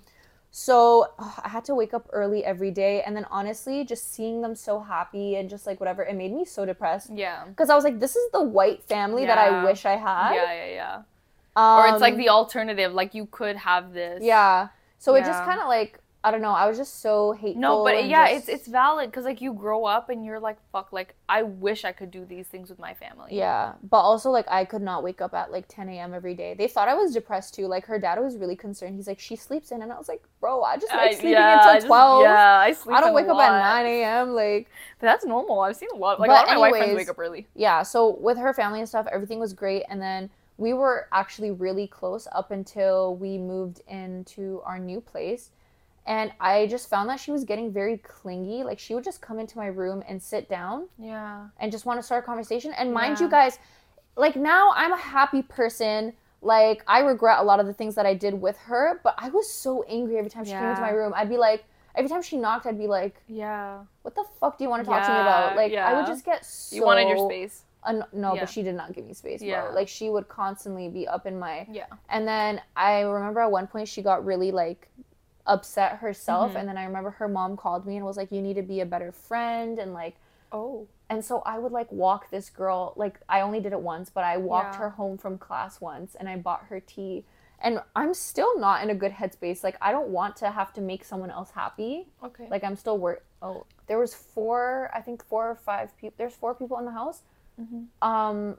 So ugh, I had to wake up early every day. And then honestly, just seeing them so happy and just, like, whatever, it made me so depressed. Yeah. Because I was like, this is the white family yeah. that I wish I had. Yeah, yeah, yeah. Um, or it's, like, the alternative. Like, you could have this. Yeah. So yeah. it just kind of, like, I don't know. I was just so hateful. No, but yeah, just... it's it's valid because like you grow up and you're like, fuck, like I wish I could do these things with my family. Yeah, but also like I could not wake up at like ten a.m. every day. They thought I was depressed too. Like her dad was really concerned. He's like, she sleeps in, and I was like, bro, I just like I, sleeping yeah, until I just, twelve. Yeah, I sleep. I don't wake a up lot. at nine a.m. Like, but that's normal. I've seen a lot. Like but a lot of my anyways, white friends wake up early. Yeah, so with her family and stuff, everything was great, and then we were actually really close up until we moved into our new place. And I just found that she was getting very clingy. Like, she would just come into my room and sit down. Yeah. And just want to start a conversation. And mind yeah. you guys, like, now I'm a happy person. Like, I regret a lot of the things that I did with her. But I was so angry every time she yeah. came into my room. I'd be like, every time she knocked, I'd be like, yeah. what the fuck do you want to talk yeah. to me about? Like, yeah. I would just get so... You wanted your space. Un- no, yeah. but she did not give me space, bro. Yeah. Like, she would constantly be up in my... Yeah. And then I remember at one point she got really, like... upset herself mm-hmm. and then I remember her mom called me and was like, you need to be a better friend, and like oh and so I would like walk this girl, like I only did it once, but I walked yeah. her home from class once and I bought her tea, and I'm still not in a good headspace. Like I don't want to have to make someone else happy. Okay. Like I'm still work oh there was four I think four or five people there's four people in the house. Mm-hmm. um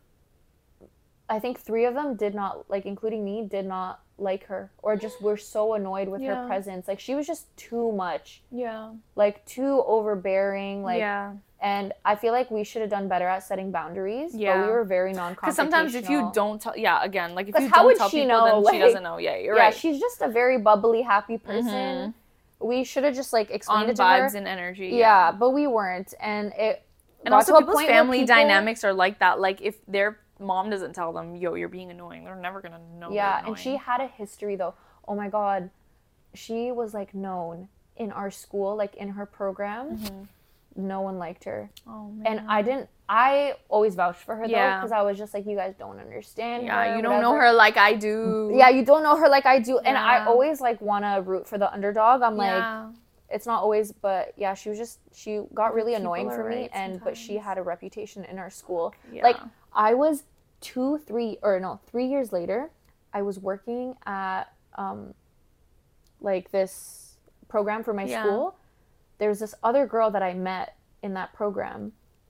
I think three of them did not, like, including me, did not like her, or just were so annoyed with yeah. her presence. Like, she was just too much. Yeah. Like, too overbearing. Like, yeah. And I feel like we should have done better at setting boundaries. Yeah. But we were very non-confrontational. Because sometimes if you don't tell, yeah, again, like, if you how don't would tell she people, know? then Like, she doesn't know. Yeah, you're yeah, right. Yeah, she's just a very bubbly, happy person. Mm-hmm. We should have just, like, explained On it to her. vibes and energy. Yeah. yeah, but we weren't. And it... And got also to a people's point where family people- dynamics are like that. Like if their mom doesn't tell them, yo, you're being annoying, they're never gonna know. Yeah, they're and she annoying. had a history though. Oh my god, she was like known in our school, like in her program. Mm-hmm. No one liked her, Oh man. and I didn't. I always vouched for her though, Yeah. because I was just like, you guys don't understand. Yeah, her, you don't know whatever. her like I do. Yeah, you don't know her like I do, and I Yeah. always like want to root for the underdog. I'm like, Yeah. it's not always, but yeah, she was just she got really People annoying are for me, right and but she sometimes. had a reputation in our school. Yeah. Like I was two, three, or no, three years later, I was working at um, like this program for my Yeah. school. There's this other girl that I met in that program,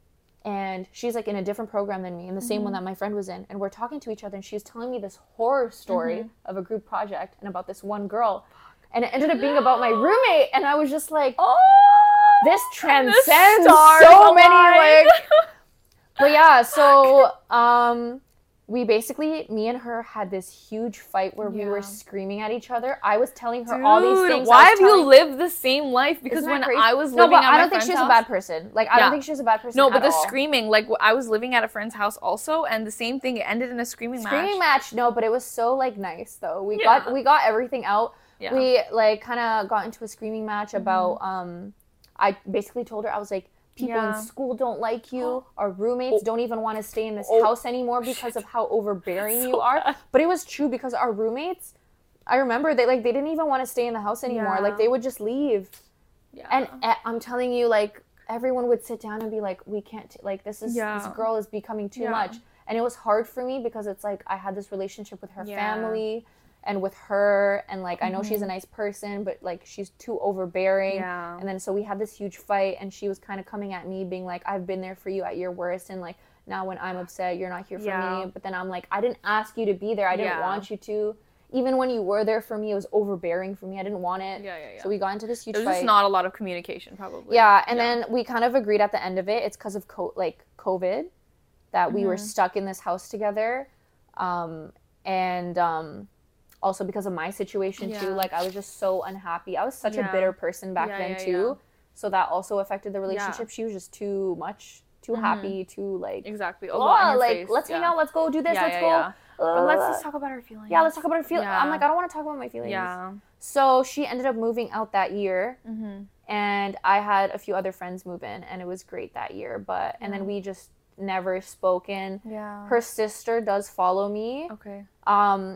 and she's like in a different program than me, in the same Mm-hmm. one that my friend was in, and we're talking to each other, and she was telling me this horror story Mm-hmm. of a group project and about this one girl, and it ended up being about my roommate, and I was just like, Oh, this the transcends stars so many aligned. like. But yeah, so um, we basically, me and her had this huge fight where we Yeah. were screaming at each other. I was telling her all these Dude, things. I why was have telling- you lived the same life? Because Isn't that when crazy? I was no, living but at I my don't think friend's she's house, a bad person. Like I Yeah. don't think she's a bad person. no, but at the all. screaming, like I was living at a friend's house also, and the same thing. It ended in a screaming, screaming match. match. No, but it was so like nice though. We Yeah. got we got everything out. Yeah. We like kind of got into a screaming match about. Mm-hmm. um I basically told her, I was like, people Yeah. in school don't like you. Our roommates don't even want to stay in this Oh. house anymore because of how overbearing So you are. bad. But it was true because our roommates, I remember they like they didn't even want to stay in the house anymore. Yeah. Like they would just leave. Yeah. And uh, I'm telling you, like everyone would sit down and be like, we can't t- like this is Yeah. this girl is becoming too Yeah. much. And it was hard for me because it's like I had this relationship with her Yeah. family and with her, and like I know she's a nice person, but like she's too overbearing. Yeah. And then so we had this huge fight, and she was kind of coming at me being like, I've been there for you at your worst, and like now when I'm upset you're not here for Yeah. me. But then I'm like, I didn't ask you to be there. I didn't Yeah. want you to. Even when you were there for me, it was overbearing for me. I didn't want it. Yeah, yeah, yeah. So we got into this huge There's fight. just not a lot of communication, probably. Yeah, and then we kind of agreed at the end of it. It's because of co- like COVID that we were Mm-hmm. stuck in this house together, um, and um, also because of my situation too. Yeah. Like I was just so unhappy. I was such a Yeah. bitter person back Yeah, then yeah, too. yeah. So that also affected the relationship. She was just too much, too happy, too like, Exactly. A oh, lot in your like face. let's hang Yeah. out, let's go do this, Yeah, let's yeah, go. yeah. But let's uh, just talk about our feelings. yeah, let's talk about her feelings. Yeah. I'm like, I don't want to talk about my feelings. Yeah. So she ended up moving out that year, Mm-hmm. and I had a few other friends move in, and it was great that year. But and then we just never spoken. Yeah. Her sister does follow me. Okay. Um,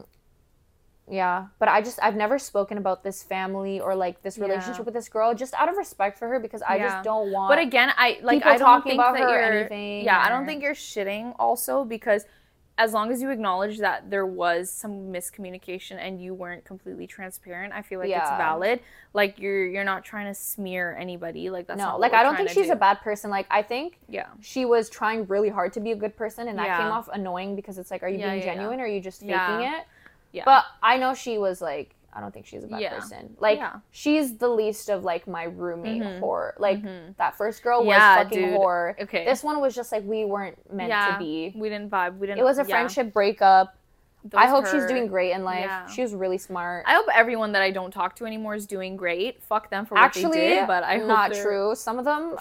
yeah, but I just I've never spoken about this family or like this Yeah. relationship with this girl, just out of respect for her, because I Yeah. just don't want. But again, I like people I don't talking think about that her or you're anything, Yeah, I or- don't think you're shitting also, because as long as you acknowledge that there was some miscommunication and you weren't completely transparent, I feel like it's Yeah. valid. Like you're you're not trying to smear anybody. Like that's no, not like what I we're don't think trying to she's do. a bad person. Like I think Yeah. she was trying really hard to be a good person, and that Yeah. came off annoying because it's like, are you Yeah, being yeah, yeah. genuine or are you just faking Yeah. it? Yeah. But I know she was like, I don't think she's a bad Yeah. person. Like Yeah. she's the least of like my roommate Mhm. horror. Like Mhm. that first girl was Yeah, fucking dude. horror. Okay. This one was just like we weren't meant yeah. to be. We didn't vibe. We didn't It was a yeah. friendship breakup. Those I hope she's hurt. doing great in life. Yeah. She was really smart. I hope everyone that I don't talk to anymore is doing great. Fuck them for what Actually, they did, but I hope not they're- true. Some of them,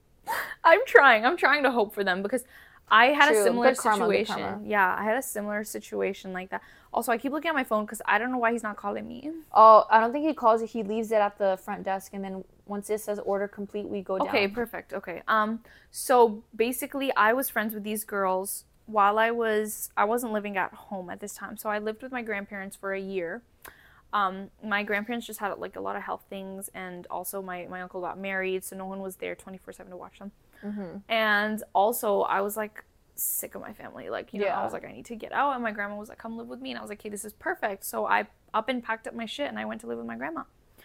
I'm trying. I'm trying to hope for them because I had True. a similar Good karma, good situation. karma. Yeah, I had a similar situation like that. Also, I keep looking at my phone because I don't know why he's not calling me. oh, I don't think he calls it. He leaves it at the front desk, and then once it says order complete, we go down. Okay, perfect. Okay. Um, so basically, I was friends with these girls while I was I wasn't living at home at this time. So I lived with my grandparents for a year. Um, my grandparents just had like a lot of health things, and also my my uncle got married, so no one was there twenty-four seven to watch them. Mm-hmm. And also, I was like sick of my family. Like, you know, Yeah. I was like, I need to get out. And my grandma was like, come live with me. And I was like, hey, this is perfect. So I up and packed up my shit and I went to live with my grandma.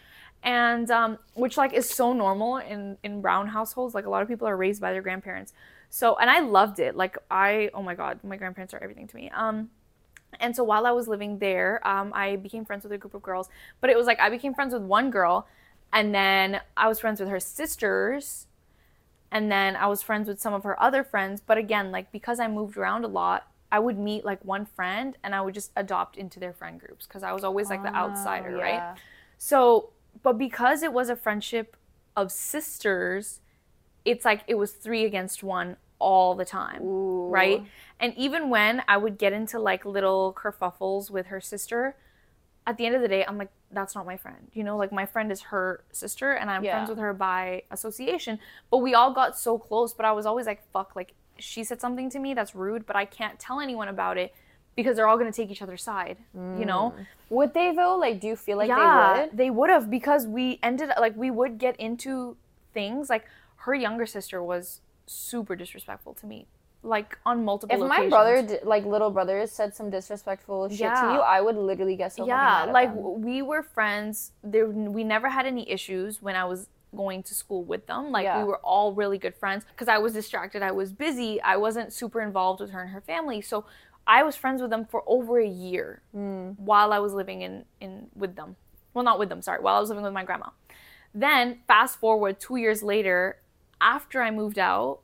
And um, which like is so normal in in brown households. Like a lot of people are raised by their grandparents. So and I loved it. Like I oh my god, my grandparents are everything to me. Um, and so while I was living there, um, I became friends with a group of girls. But it was like I became friends with one girl, and then I was friends with her sisters. And then I was friends with some of her other friends. But again, like because I moved around a lot, I would meet like one friend and I would just adopt into their friend groups because I was always like the outsider, Oh, right? yeah. So, but because it was a friendship of sisters, it's like it was three against one all the time, Ooh. right? And even when I would get into like little kerfuffles with her sister, at the end of the day, I'm like, that's not my friend. You know, like my friend is her sister and I'm Yeah. friends with her by association. But we all got so close, but I was always like, fuck, like she said something to me that's rude, but I can't tell anyone about it because they're all going to take each other's side, mm. you know? Would they though? Like, do you feel like yeah, they would? They would have, because we ended, like we would get into things, like her younger sister was super disrespectful to me. Like on multiple if occasions. my brother did, like little brothers said some disrespectful shit yeah. to you, I would literally get so yeah fucking mad like at them. We were friends. There we never had any issues when I was going to school with them. Like yeah. we were all really good friends because I was distracted, I was busy, I wasn't super involved with her and her family, so I was friends with them for over a year mm. while I was living in in with them. Well, not with them, sorry, while I was living with my grandma. Then fast forward two years later, after I moved out,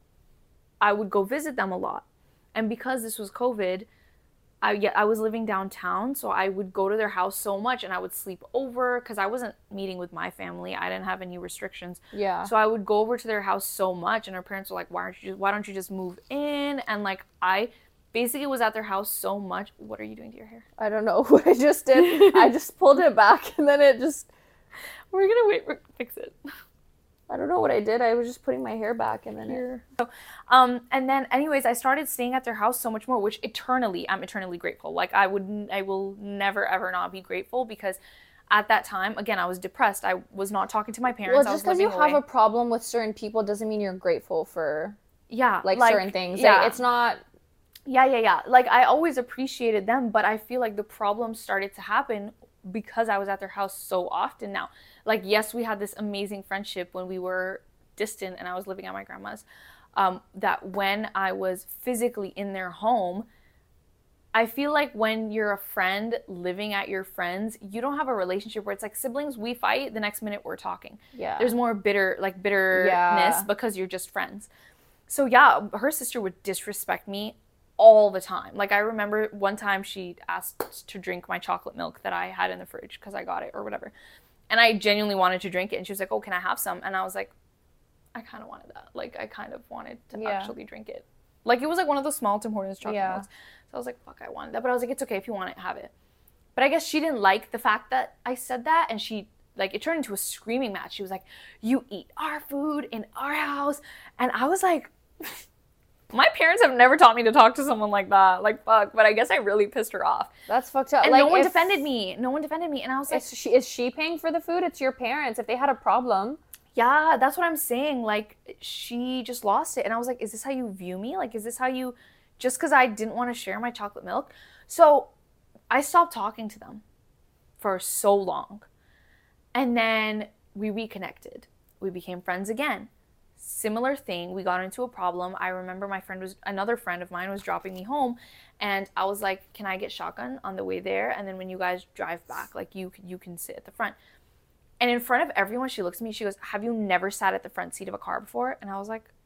I would go visit them a lot. And because this was COVID, I yeah, I was living downtown, so I would go to their house so much and I would sleep over because I wasn't meeting with my family. I didn't have any restrictions. Yeah. So I would go over to their house so much, and her parents were like, why aren't you just, why don't you just move in? And like I basically was at their house so much. What are you doing to your hair? I don't know what I just did. I just pulled it back and then it just... We're gonna wait for fix it. I don't know what I did. I was just putting my hair back and then Here. It... So, um, and then anyways, I started staying at their house so much more, which eternally, I'm eternally grateful. Like I would, I will never ever not be grateful because at that time, again, I was depressed. I was not talking to my parents. Well, just because you away. have a problem with certain people doesn't mean you're grateful for yeah, like, like certain things. Yeah. Like, it's not... Yeah, yeah, yeah. Like I always appreciated them, but I feel like the problems started to happen because I was at their house so often now. Like, yes, we had this amazing friendship when we were distant and I was living at my grandma's, um, that when I was physically in their home, I feel like when you're a friend living at your friend's, you don't have a relationship where it's like siblings, we fight, the next minute we're talking. Yeah. There's more bitter, like bitterness yeah. because you're just friends. So yeah, her sister would disrespect me all the time. Like I remember one time she asked to drink my chocolate milk that I had in the fridge because I got it or whatever. And I genuinely wanted to drink it. And she was like, oh, can I have some? And I was like, I kind of wanted that. Like, I kind of wanted to yeah. actually drink it. Like, it was like one of those small Tim Hortons chocolate yeah. milks. So I was like, fuck, I wanted that. But I was like, it's okay. If you want it, have it. But I guess she didn't like the fact that I said that. And she, like, it turned into a screaming match. She was like, you eat our food in our house. And I was like... My parents have never taught me to talk to someone like that. Like, fuck. But I guess I really pissed her off. That's fucked up. And like, no one if, defended me. No one defended me. And I was like... Is she, is she paying for the food? It's your parents. If they had a problem... Yeah, that's what I'm saying. Like, she just lost it. And I was like, is this how you view me? Like, is this how you... Just because I didn't want to share my chocolate milk? So, I stopped talking to them for so long. And then we reconnected. We became friends again. Similar thing, we got into a problem. I remember my friend was, another friend of mine was dropping me home, and I was like, can I get shotgun on the way there? And then when you guys drive back, like you, you can sit at the front. And in front of everyone, she looks at me, she goes, have you never sat at the front seat of a car before? And I was like,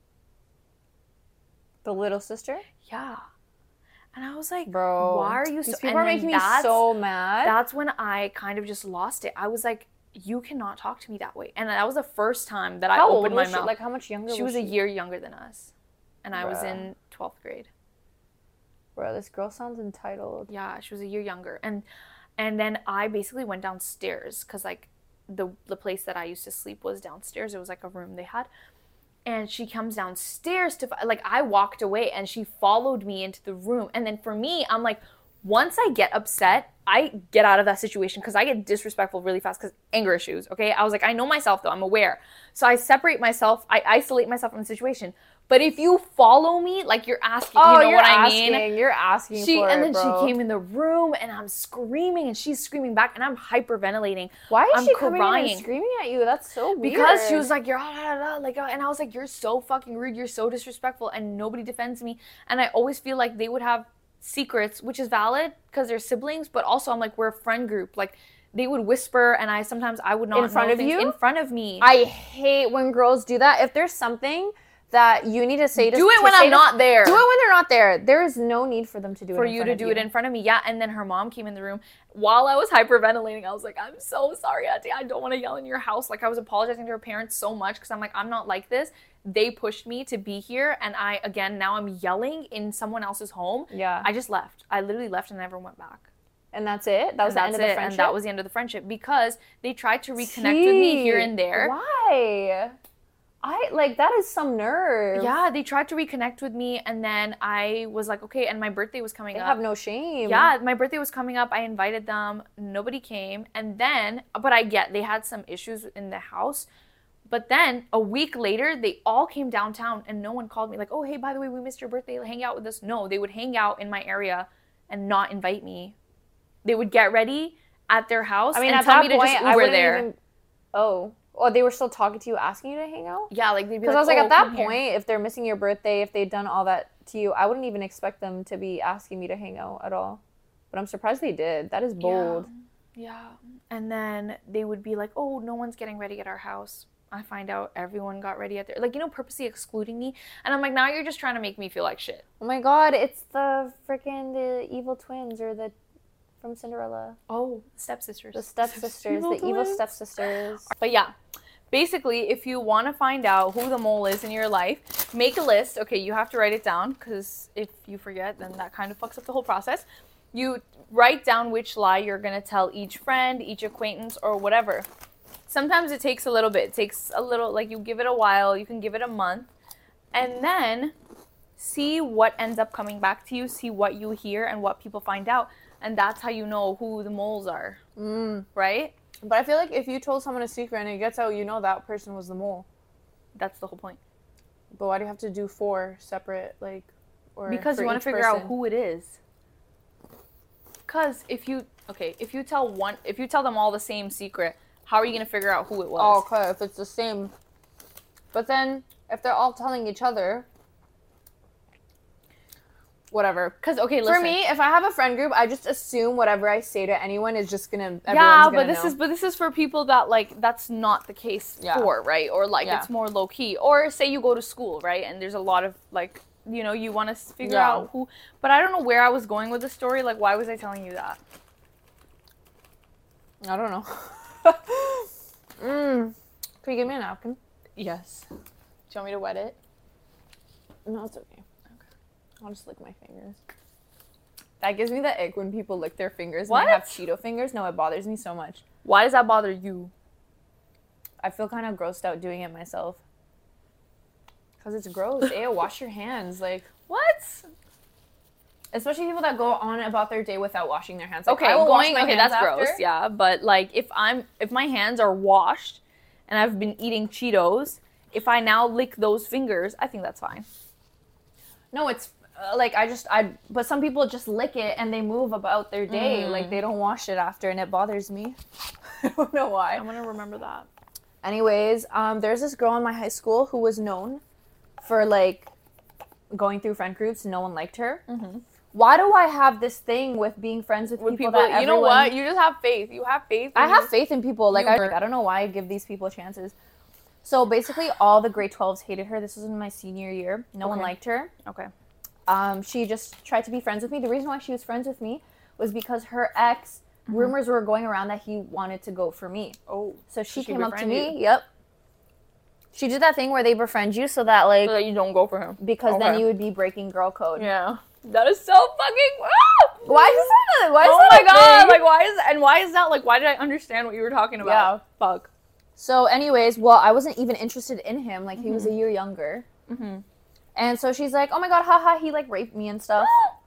the little sister? Yeah. And I was like, bro, why are you so... These people are making me so mad. That's when I kind of just lost it. I was like, you cannot talk to me that way. And that was the first time that how I opened my she? mouth. Like, how much younger she was she? she? was a year younger than us. And I Bruh. was in twelfth grade. Bro, this girl sounds entitled. Yeah, she was a year younger. And and then I basically went downstairs because, like, the the place that I used to sleep was downstairs. It was, like, a room they had. And she comes downstairs to, like, I walked away and she followed me into the room. And then for me, I'm like, once I get upset, I get out of that situation because I get disrespectful really fast because anger issues, okay? I was like, I know myself though, I'm aware. So I separate myself, I isolate myself from the situation. But if you follow me, like you're asking, oh, you know you're what asking, I mean? You're asking she, for and it, then bro. she came in the room and I'm screaming and she's screaming back and I'm hyperventilating. Why is I'm she crying. coming in and screaming at you? That's so weird. Because she was like, you're ah, ah, ah, like, and I was like, you're so fucking rude, you're so disrespectful, and nobody defends me. And I always feel like they would have secrets, which is valid because they're siblings, but also I'm like, we're a friend group. Like, they would whisper, and I sometimes I would not in front know of things you in front of me. I hate when girls do that. If there's something that you need to say to do it to when say I'm to- not there. Do it when they're not there. There is no need for them to do for it in you front to of do you. it in front of me. Yeah, and then her mom came in the room while I was hyperventilating. I was like, I'm so sorry, Auntie. I don't want to yell in your house. Like, I was apologizing to her parents so much because I'm like, I'm not like this. They pushed me to be here, and I, again, now I'm yelling in someone else's home. Yeah. I just left. I literally left and never went back. And that's it? That was the And end of that's the it, friendship? and that was the end of the friendship because they tried to reconnect with me here and there. Why? I, like, that is some nerve. Yeah, they tried to reconnect with me, and then I was like, okay, and my birthday was coming They up. have no shame. Yeah, my birthday was coming up. I invited them. Nobody came. And then, but I get, they had some issues in the house. But then, a week later, they all came downtown, and no one called me. Like, oh, hey, by the way, we missed your birthday. Hang out with us. No, they would hang out in my area and not invite me. They would get ready at their house I mean, and at tell that me to point, just I Uber wouldn't there. even... Oh. Oh, they were still talking to you, asking you to hang out? Yeah, like, they'd be like, Because I was like, oh, at that come here. point, if they're missing your birthday, if they'd done all that to you, I wouldn't even expect them to be asking me to hang out at all. But I'm surprised they did. That is bold. Yeah. yeah. And then they would be like, oh, no one's getting ready at our house. I find out everyone got ready at their... Like, you know, purposely excluding me. And I'm like, now you're just trying to make me feel like shit. Oh my god, it's the freaking the evil twins or the... From Cinderella. Oh, stepsisters. The stepsisters, Evil the evil twins. stepsisters. But yeah, basically, if you want to find out who the mole is in your life, make a list. Okay, you have to write it down because if you forget, then that kind of fucks up the whole process. You write down which lie you're going to tell each friend, each acquaintance, or whatever. Sometimes it takes a little bit. It takes a little, like you give it a while, you can give it a month, and then see what ends up coming back to you, see what you hear and what people find out. And that's how you know who the moles are, Mm. right? But I feel like if you told someone a secret and it gets out, you know that person was the mole. That's the whole point. But why do you have to do four separate, like, or Because for you want to each figure out person? who it is. Because if you, okay, if you tell one, if you tell them all the same secret, how are you going to figure out who it was? Oh, okay, if it's the same. But then, if they're all telling each other, whatever. Because, okay, listen. For me, if I have a friend group, I just assume whatever I say to anyone is just gonna. Yeah, everyone's but gonna this know. is but this is for people that like that's not the case Yeah. for, right? Or like Yeah. it's more low key. Or say you go to school, right? And there's a lot of like, you know, you want to figure Yeah. out who. But I don't know where I was going with the story. Like, why was I telling you that? I don't know. mm. Can you give me a napkin? Yes. Do you want me to wet it? No, it's okay. Okay. I'll just lick my fingers. That gives me the ick when people lick their fingers What? and they have Cheeto fingers. No, it bothers me so much. Why does that bother you? I feel kind of grossed out doing it myself. Because it's gross. Ew, wash your hands. Like, What? especially people that go on about their day without washing their hands. Like, Okay, I will wash going. my Okay, hands that's gross. after. Yeah, but like if I'm if my hands are washed and I've been eating Cheetos, if I now lick those fingers, I think that's fine. No, it's uh, like I just I. But some people just lick it and they move about their day. Mm. Like they don't wash it after, and it bothers me. I don't know why. I'm gonna remember that. Anyways, um, there's this girl in my high school who was known for like going through friend groups. No one liked her. Mm-hmm. Why do I have this thing with being friends with, With people, people, that you know everyone- what? You just have faith. You have faith. I in have your- faith in people. Like You I, were- I don't know why I give these people chances. So basically, all the grade twelves hated her. This was in my senior year. No one Okay. liked her. Okay. Um, she just tried to be friends with me. The reason why she was friends with me was because her ex, Mm-hmm. rumors were going around that he wanted to go for me. Oh. So she she came up to befriended me. Yep. She did that thing where they befriend you so that like So that you don't go for him. because then Okay. you would be breaking girl code. Yeah. That is so fucking. Ah! Why is that? Why is Oh that my a god! thing? Like, why is and why is that? Like, why did I understand what you were talking about? Yeah. Fuck. So, anyways, well, I wasn't even interested in him. Like he was Mm-hmm. a year younger. Mm-hmm. And so she's like, "Oh my god, haha, he like raped me and stuff."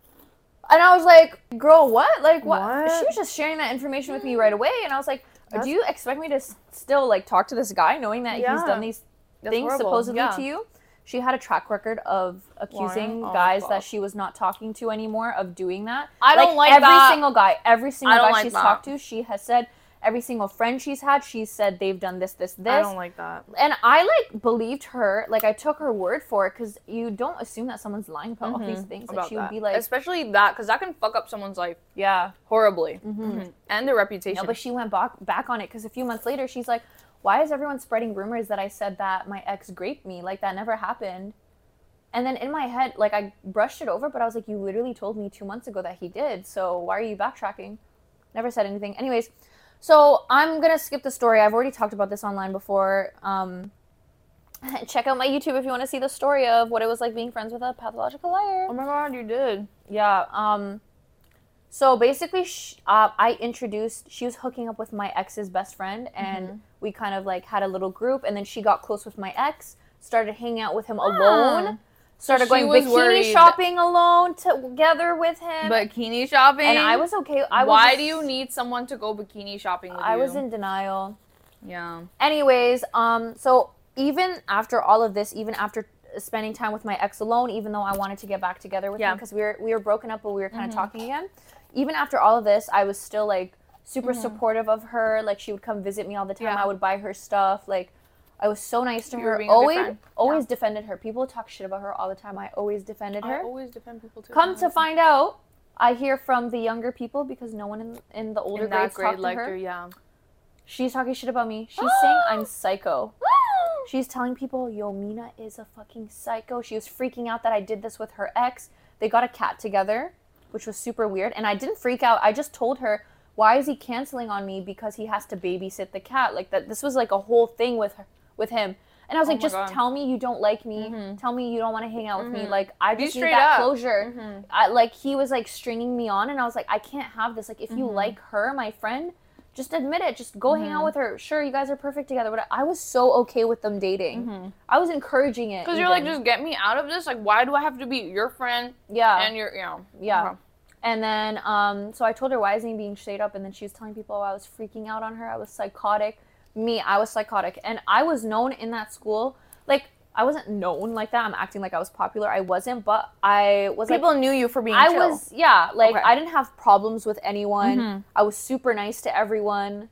And I was like, "Girl, what? Like what?" What? She was just sharing that information with me right away, and I was like, That's- "Do you expect me to s- still like talk to this guy, knowing that he's Yeah. done these That's things horrible. supposedly Yeah. to you?" She had a track record of accusing Lying? Oh, guys fuck. that she was not talking to anymore of doing that. I don't like every that. single guy, every single I don't guy like she's that. talked to, she has said. Every single friend she's had, she said they've done this, this, this. I don't like that. And I like believed her, like I took her word for it, because you don't assume that someone's lying about all these things. Like About she that. would be like, especially that, because that can fuck up someone's life yeah. horribly, Mhm. and their reputation. No, but she went back back on it because a few months later, she's like, why is everyone spreading rumors that I said that my ex raped me? Like, that never happened. And then in my head, like, I brushed it over, but I was like, you literally told me two months ago that he did, so why are you backtracking? Never said anything. Anyways, so I'm going to skip the story. I've already talked about this online before. Um, check out my YouTube if you want to see the story of what it was like being friends with a pathological liar. Oh my god, you did. Yeah. Um, so basically, sh- uh, I introduced, she was hooking up with my ex's best friend, and mm-hmm. we kind of like had a little group, and then she got close with my ex, started hanging out with him ah. alone. Started so going bikini worried. shopping alone together with him. Bikini shopping? And I was okay. I was Why just, do you need someone to go bikini shopping with I you? was in denial. Yeah. Anyways, um, so even after all of this, even after spending time with my ex alone, even though I wanted to get back together with yeah. him because we were we were broken up, but we were kind of mm-hmm. talking again. Even after all of this, I was still like super mm-hmm. supportive of her. Like, she would come visit me all the time. Yeah. I would buy her stuff. Like, I was so nice to her. Always, always yeah. defended her. People talk shit about her all the time. I always defended her. I always defend people too. Come to find out, I hear from the younger people because no one in in the older in grades grade talked to her. her. Yeah, she's talking shit about me. She's saying I'm psycho. She's telling people, "Yo, Mina is a fucking psycho." She was freaking out that I did this with her ex. They got a cat together, which was super weird. And I didn't freak out. I just told her, "Why is he canceling on me because he has to babysit the cat?" Like that. This was like a whole thing with her. with him. And I was oh like, just God. tell me you don't like me. Mm-hmm. Tell me you don't want to hang out with mm-hmm. me. Like, I just need that up. closure. Mm-hmm. I, like, he was, like, stringing me on, and I was like, I can't have this. Like, if mm-hmm. you like her, my friend, just admit it. Just go mm-hmm. hang out with her. Sure, you guys are perfect together. But I was so okay with them dating. Mm-hmm. I was encouraging it. Because you're like, just get me out of this. Like, why do I have to be your friend? Yeah. And you're, you know. Yeah. Okay. And then, um, so I told her, why isn't he being straight up? And then she was telling people, oh, I was freaking out on her. I was psychotic. Me, I was psychotic. And I was known in that school. Like, I wasn't known like that. I'm acting like I was popular. I wasn't, but I was People like... knew you for being I chill. was, yeah. Like, okay. I didn't have problems with anyone. Mm-hmm. I was super nice to everyone.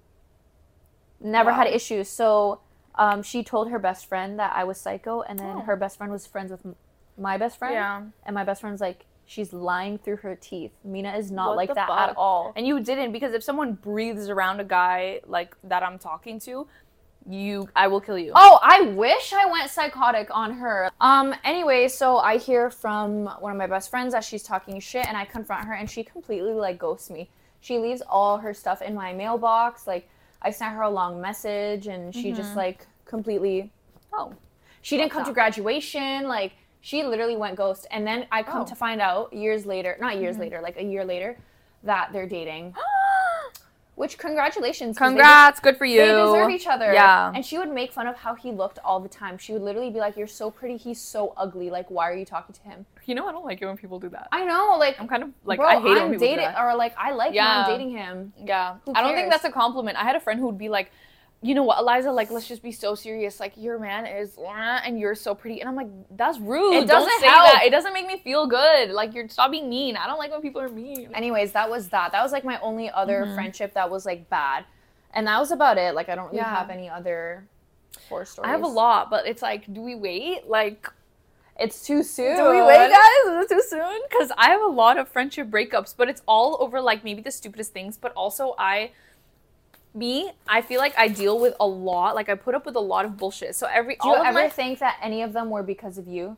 Never wow. had issues. So, um, she told her best friend that I was psycho. And then oh. her best friend was friends with my best friend. Yeah. And my best friend's like, she's lying through her teeth. Mina is not what like that fuck? at all. And you didn't, because if someone breathes around a guy like that I'm talking to, you, I will kill you. Oh, I wish I went psychotic on her. Um, anyway, so I hear from one of my best friends that she's talking shit, and I confront her, and she completely, like, ghosts me. She leaves all her stuff in my mailbox. Like, I sent her a long message, and she mm-hmm. just, like, completely, oh. She didn't come to graduation, like... She literally went ghost. And then I come oh. to find out years later, not years mm-hmm. later, like a year later, that they're dating. Which, congratulations. Congrats, good for you. They deserve each other. Yeah. And she would make fun of how he looked all the time. She would literally be like, you're so pretty, he's so ugly. Like, why are you talking to him? You know, I don't like it when people do that. I know, like... I'm kind of, like, bro, I hate I'm it when people dating, do that. Or, like, I like yeah. him, I'm dating him. Yeah. Who I don't cares? think that's a compliment. I had a friend who would be like, you know what, Eliza, like, let's just be so serious. Like, your man is, and you're so pretty. And I'm like, that's rude. It doesn't don't say help. that. It doesn't make me feel good. Like, you're, stop being mean. I don't like when people are mean. Anyways, that was that. That was, like, my only other mm-hmm. friendship that was, like, bad. And that was about it. Like, I don't really yeah. have any other horror stories. I have a lot, but it's like, do we wait? Like, it's too soon. Do we wait, guys? Is it too soon? Because I have a lot of friendship breakups, but it's all over, like, maybe the stupidest things, but also I... Me, I feel like I deal with a lot. Like, I put up with a lot of bullshit. So every Do all you of ever my... think that any of them were because of you?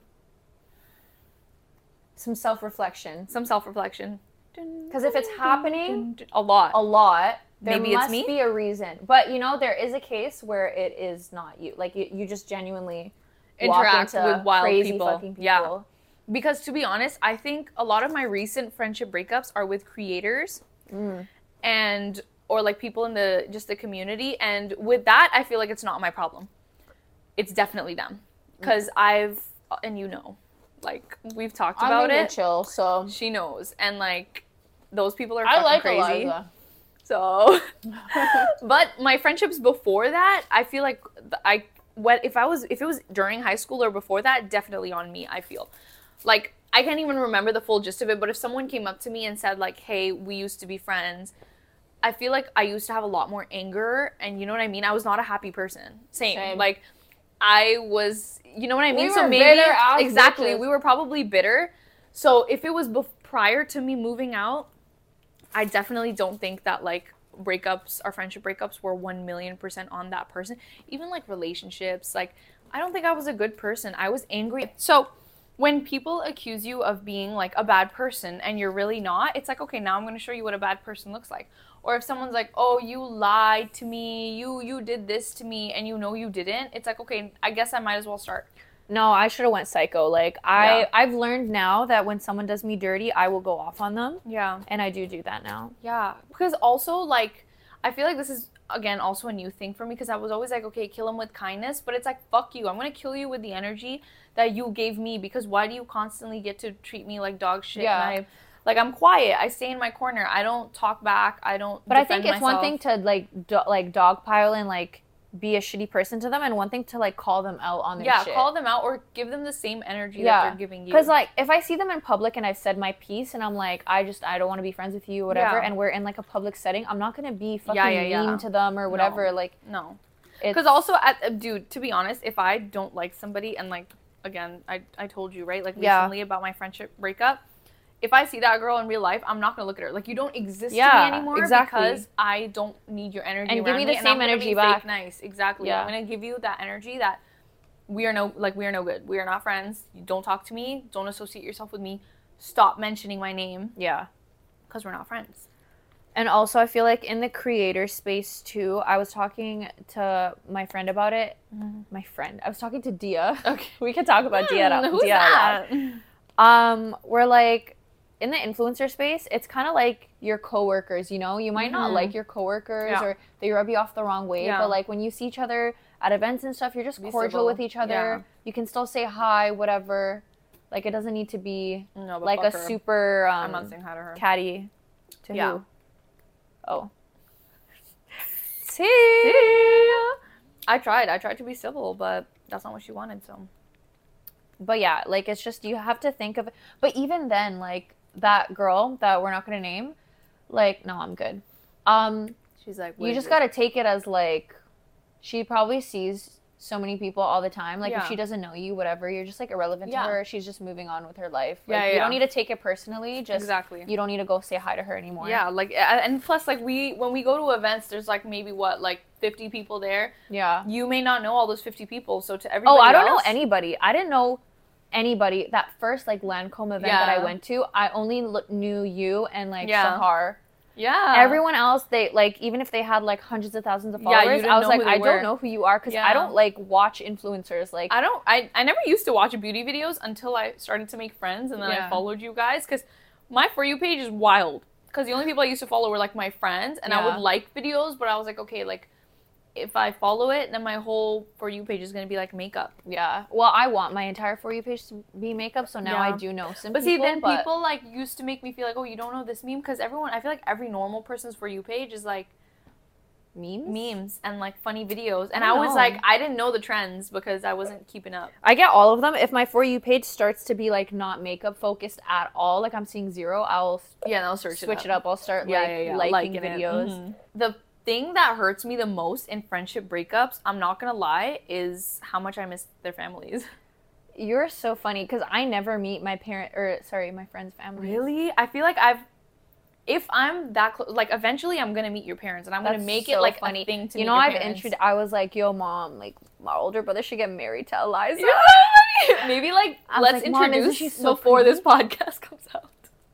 Some self-reflection. Some self-reflection. Because if it's happening a lot, a lot, there maybe must it's me? be a reason. But you know, there is a case where it is not you. Like you, you just genuinely interact walk into with wild crazy people. Fucking people. Yeah. Because to be honest, I think a lot of my recent friendship breakups are with creators mm. and. Or like people in the just the community, and with that, I feel like it's not my problem. It's definitely them, because mm-hmm. I've and you know, like we've talked about I mean, it. Chill, so she knows, and like those people are I fucking like crazy. Eliza. So, but my friendships before that, I feel like I what if I was if it was during high school or before that, definitely on me. I feel like I can't even remember the full gist of it, but if someone came up to me and said like, "Hey, we used to be friends." I feel like I used to have a lot more anger, and you know what I mean? I was not a happy person. Same. Same. Like, I was, you know what I mean? We so were maybe, bitter ass exactly, bitches. We were probably bitter. So if it was bef- prior to me moving out, I definitely don't think that, like, breakups, our friendship breakups were one million percent on that person. Even like relationships, like I don't think I was a good person. I was angry. So when people accuse you of being like a bad person and you're really not, it's like, okay, now I'm going to show you what a bad person looks like. Or if someone's like, oh, you lied to me, you you did this to me, and you know you didn't, it's like, okay, I guess I might as well start. No, I should have went psycho. Like, I, Yeah. I've learned now that when someone does me dirty, I will go off on them. Yeah. And I do do that now. Yeah. Because also, like, I feel like this is, again, also a new thing for me, because I was always like, okay, kill him with kindness, but it's like, fuck you. I'm going to kill you with the energy that you gave me, because why do you constantly get to treat me like dog shit? Yeah. And I, like, I'm quiet. I stay in my corner. I don't talk back. I don't But I think defend it's myself. one thing to, like, do, like dogpile and, like, be a shitty person to them, and one thing to, like, call them out on their Yeah, shit. call them out or give them the same energy Yeah. that they're giving you. Because, like, if I see them in public and I've said my piece and I'm like, I just, I don't want to be friends with you, whatever, Yeah. and we're in, like, a public setting, I'm not going to be fucking Yeah, yeah, yeah. mean to them or whatever. No. Like, No. it's... Because also, at, dude, to be honest, if I don't like somebody, and, like, again, I, I told you, right, like, Yeah. recently about my friendship breakup, if I see that girl in real life, I'm not going to look at her. Like, you don't exist Yeah, to me anymore exactly. because I don't need your energy And give around me the and same I'm gonna energy be back. Fake nice. Exactly. Yeah. I'm going to give you that energy that we are no, like, we are no good. We are not friends. You don't talk to me. Don't associate yourself with me. Stop mentioning my name Yeah. because we're not friends. And also, I feel like in the creator space, too, I was talking to my friend about it. Mm-hmm. My friend. I was talking to Dia. Okay. We could talk about Dia. Hmm, who's Dia out that? loud. Um, we're like, in the influencer space, it's kind of like your coworkers, you know? You might not Mhm. like your coworkers Yeah. or they rub you off the wrong way, Yeah. but like when you see each other at events and stuff, you're just Be cordial civil. with each other. Yeah. You can still say hi, whatever. Like, it doesn't need to be No, but like fuck a her. super um, I'm not saying hi to her. catty. To Yeah. who? Oh. See? I tried. I tried to be civil, but that's not what she wanted, so. But yeah, like, it's just, you have to think of it. But even then, like, that girl that we're not going to name, like, no, I'm good. Um, She's like, you just got to take it as, like, she probably sees so many people all the time. Like, Yeah. if she doesn't know you, whatever, you're just, like, irrelevant Yeah. to her. She's just moving on with her life. Yeah, Like, yeah, you don't yeah. need to take it personally. Just, Exactly. you don't need to go say hi to her anymore. Yeah, like, and plus, like, we, when we go to events, there's, like, maybe, what, like, fifty people there. Yeah. You may not know all those fifty people, so to everybody Oh, I don't else, know anybody. I didn't know anybody. That first, like, Lancome event that I Yeah. went to, I only lo- knew you and, like, Yeah. Sahar. Yeah. Everyone else, they, like, even if they had, like, hundreds of thousands of Yeah, you followers, didn't I was know like, who they I were. don't know who you are because Yeah. I don't, like, watch influencers. Like, I don't, I, I never used to watch beauty videos until I started to make friends, and then Yeah. I followed you guys, because my For You page is wild. Because the only people I used to follow were, like, my friends, and I Yeah. would like videos, but I was like, okay, like, if I follow it, then my whole For You page is going to be, like, makeup. yeah. Well, I want my entire For You page to be makeup, so now Yeah. I do know some But people. see, then but people, like, used to make me feel like, oh, you don't know this meme? Because everyone, I feel like every normal person's For You page is, like, memes? memes and, like, funny videos. And I I, don't was know. like, I didn't know the trends because I wasn't keeping up. I get all of them. If my For You page starts to be, like, not makeup focused at all, like, I'm seeing zero, I'll s- Yeah, and I'll search switch it up. I'll start, Yeah, like, yeah, yeah. liking Liking it. videos. Mhm. The thing that hurts me the most in friendship breakups, I'm not gonna lie, is how much I miss their families. You're so funny because I never meet my parent, or, sorry, my friend's family. Really? I feel like I've, if I'm that close, like, eventually I'm gonna meet your parents, and I'm That's gonna make so it, like, funny. a thing to You meet know, your I've parents. introduced, I was like, yo, mom, like, my older brother should get married to Eliza. Maybe, like, I was let's like, "Mom, isn't introduce she so before pretty?" this podcast comes out.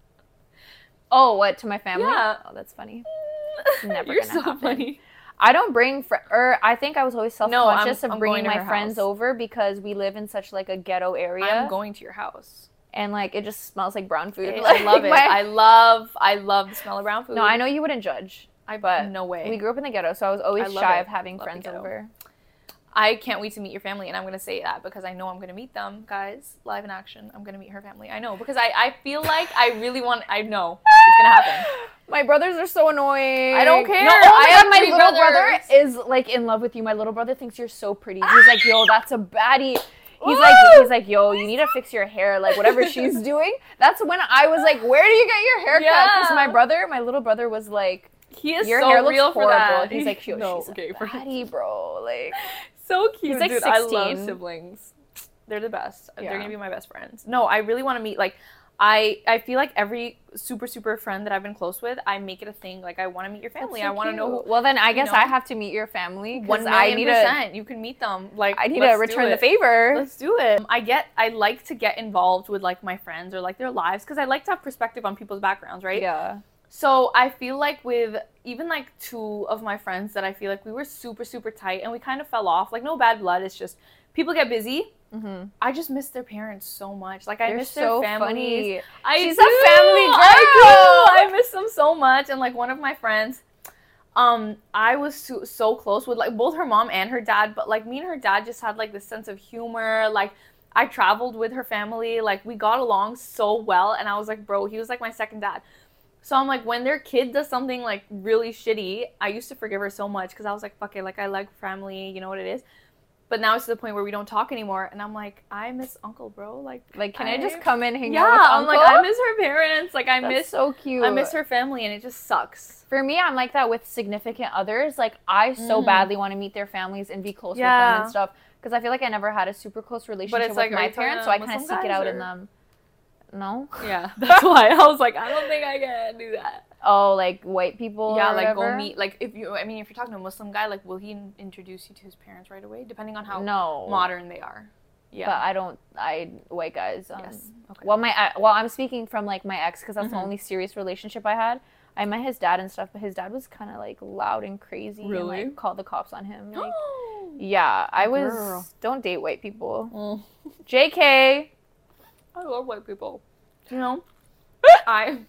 Oh, what, to my family? Yeah. Oh, that's funny. Never You're gonna so happen. funny. I don't bring, fr- or I think I was always self-conscious I'm of going bringing to my her friends house. over because we live in such, like, a ghetto area. I'm going to your house. and, like, it just smells like brown food. I Like, love it. my- I love, I love the smell of brown food. No, I know you wouldn't judge. I but no way. We grew up in the ghetto, so I was always I love shy it. of having Love the friends ghetto. over. I can't wait to meet your family, and I'm gonna say that because I know I'm gonna meet them, guys, live in action. I'm gonna meet her family. I know because I, I feel like I really want. I know it's gonna happen. My brothers are so annoying. I don't care. No, oh I my have God, my three little brother brothers. is, like, in love with you. My little brother thinks you're so pretty. He's like, yo, that's a baddie. He's Woo! like, he's like, yo, you need to fix your hair, like, whatever she's doing. That's when I was like, where do you get your hair cut? Because Yeah. my brother, my little brother was like, He is your so hair looks real horrible. for that. He's like, yo, no, she's okay, a for- baddie, bro. Like, so cute. He's, like, dude. I love sixteen. siblings. They're the best. Yeah. They're gonna be my best friends. No, I really want to meet. Like, I I feel like every super super friend that I've been close with, I make it a thing. Like I want to meet your family. So I want to know. well, then I guess know, I have to meet your family. One million I need percent. To, you can meet them. Like I need to return the favor. Let's do it. I get. I like to get involved with like my friends or like their lives because I like to have perspective on people's backgrounds, right? Yeah. So I feel like with even like two of my friends that I feel like we were super super tight and we kind of fell off. Like no bad blood. It's just people get busy. Mm-hmm. I just miss their parents so much. Like I They're miss so their families. Funny. I She's do. a family girl. I do. I miss them so much. And like one of my friends, um, I was so, so close with like both her mom and her dad. But like me and her dad just had like this sense of humor. Like I traveled with her family. Like we got along so well. And I was like, bro, he was like my second dad. So I'm like, when their kid does something like really shitty, I used to forgive her so much because I was like, fuck it, like I like family, you know what it is. But now it's to the point where we don't talk anymore, and I'm like, I miss Uncle, bro. Like, like, can I, I just come and hang yeah, out with I'm Uncle? like, I miss her parents. Like, I That's miss so cute. I miss her family, and it just sucks. For me, I'm like that with significant others. Like, I so mm. badly want to meet their families and be close yeah. with them and stuff because I feel like I never had a super close relationship but it's with like, my parents, so I kind of seek it out or... in them. No. Yeah, that's why I was like, I don't think I can do that. Oh, like white people? Yeah, or like whatever? go meet. Like if you, I mean, if you're talking to a Muslim guy, like will he in- introduce you to his parents right away, depending on how no. modern they are? Yeah, but I don't. I white guys. Um, yes. Okay. Well, my well, I'm speaking from like my ex because that's mm-hmm. the only serious relationship I had. I met his dad and stuff, but his dad was kind of like loud and crazy. Really? And, like, called the cops on him. Like, yeah, I was. Girl. Don't date white people. Mm. J K. I love white people. You know, I.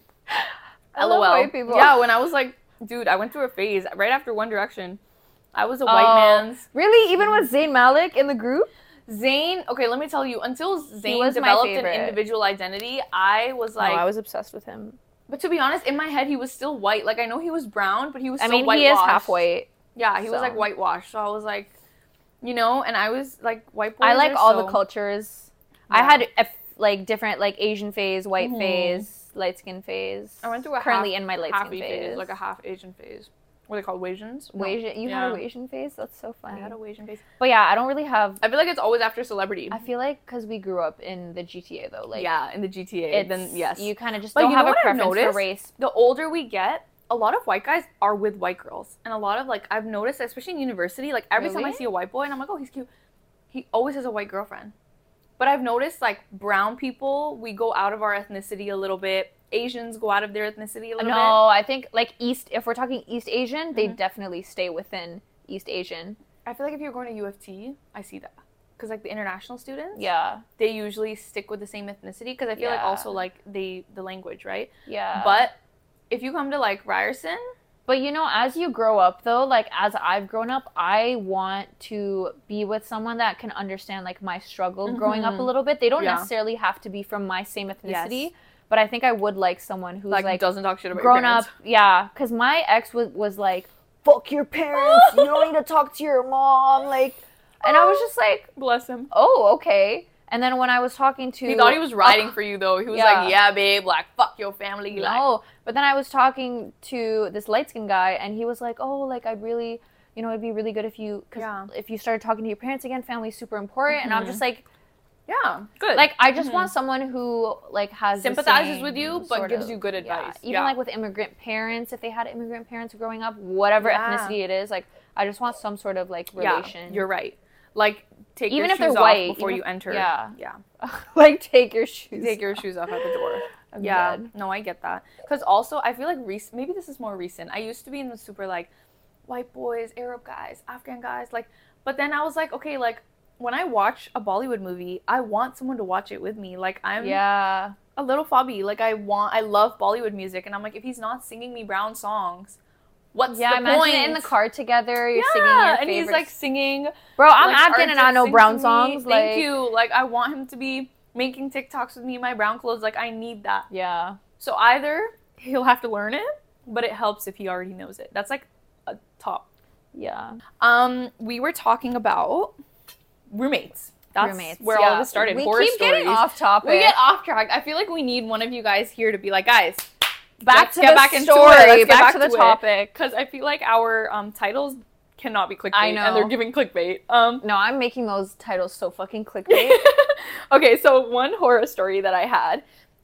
I love LOL. white people. Yeah, when I was like, dude, I went through a phase right after One Direction. I was a white oh, man's. Really? Even with Zayn Malik in the group? Zayn, okay, let me tell you, until Zayn was developed an individual identity, I was like... No, I was obsessed with him. But to be honest, in my head, he was still white. Like, I know he was brown, but he was I still mean, whitewashed. he is half white. Yeah, he so. was, like, whitewashed. So I was like, you know, and I was, like, white boys I like all so... the cultures. Yeah. I had, a, like, different, like, Asian phase, white mm-hmm. phase, light skin phase. I went through a Currently half, in my light skin phase. phase. Like a half Asian phase. What are they called? Wasians? No. Wasian. You yeah. had a Wasian phase? That's so funny. I had a Wasian phase. But yeah, I don't really have... I feel like it's always after celebrity. I feel like because we grew up in the G T A, though. Like, yeah, in the G T A. Then, yes. You kind of just but don't you have know a what I've preference noticed? for race. The older we get, a lot of white guys are with white girls. And a lot of, like, I've noticed, especially in university, like, every really? time I see a white boy, and I'm like, oh, he's cute. He always has a white girlfriend. But I've noticed, like, brown people, we go out of our ethnicity a little bit. Asians go out of their ethnicity a little no, bit. No, I think, like, East, if we're talking East Asian, mm-hmm. they definitely stay within East Asian. I feel like if you're going to U of T, I see that. Because, like, the international students, yeah, they usually stick with the same ethnicity. Because I feel yeah. like also, like, they, the language, right? Yeah. But if you come to, like, Ryerson... But, you know, as you grow up, though, like, as I've grown up, I want to be with someone that can understand, like, my struggle mm-hmm. growing up a little bit. They don't yeah. necessarily have to be from my same ethnicity. Yes. But I think I would like someone who's, like, like doesn't talk shit about grown your up. Yeah, because my ex was, was like, fuck your parents. You don't need to talk to your mom. Like, and I was just like... Bless him. Oh, okay. And then when I was talking to... He thought he was riding uh, for you, though. He was yeah. like, yeah, babe, like, fuck your family. No, like. But then I was talking to this light-skinned guy, and he was like, oh, like, I'd really, you know, it'd be really good if you, because yeah. if you started talking to your parents again, family's super important. Mm-hmm. And I'm just like... Yeah, good. Like, I just mm-hmm. want someone who, like, has sympathizes with you, but gives of, you good advice. Yeah. Even, yeah. like, with immigrant parents, if they had immigrant parents growing up, whatever yeah. ethnicity it is, like, I just want some sort of, like, relation. Yeah, you're right. Like, take even your if shoes they're off white, before you if, enter. Yeah. Yeah. Like, take your shoes Take your shoes off at the door. I'm yeah. dead. No, I get that. Because also, I feel like, rec- maybe this is more recent. I used to be in the super, like, white boys, Arab guys, Afghan guys, like, but then I was like, okay, like, when I watch a Bollywood movie, I want someone to watch it with me. Like, I'm yeah. a little fobby. Like, I want, I love Bollywood music, and I'm like, if he's not singing me brown songs, what's yeah, the imagine point? it in the car together, you're yeah, singing your and favorites. he's, like, singing. Bro, I'm like, Afghan and I know brown songs. Like, thank like... you. Like, I want him to be making TikToks with me in my brown clothes. Like, I need that. Yeah. So either he'll have to learn it, but it helps if he already knows it. That's, like, a top. Yeah. Um, we were talking about roommates. That's roommates, where yeah. all of this started. We Horror keep stories. getting off topic. We get off track. I feel like we need one of you guys here to be like, guys, back Let's to get the back story. Into it. Let's get back, back to the to topic. Because I feel like our um, titles cannot be clickbait. I know. And they're giving clickbait. Um, no, I'm making those titles so fucking clickbait. Okay, so one horror story that I had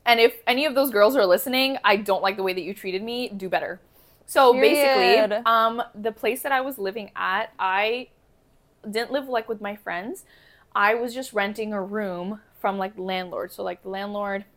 And if any of those girls are listening, I don't like the way that you treated me. Do better. So Period. basically, um, the place that I was living at, I didn't live like with my friends. I was just renting a room from like the landlord. So like the landlord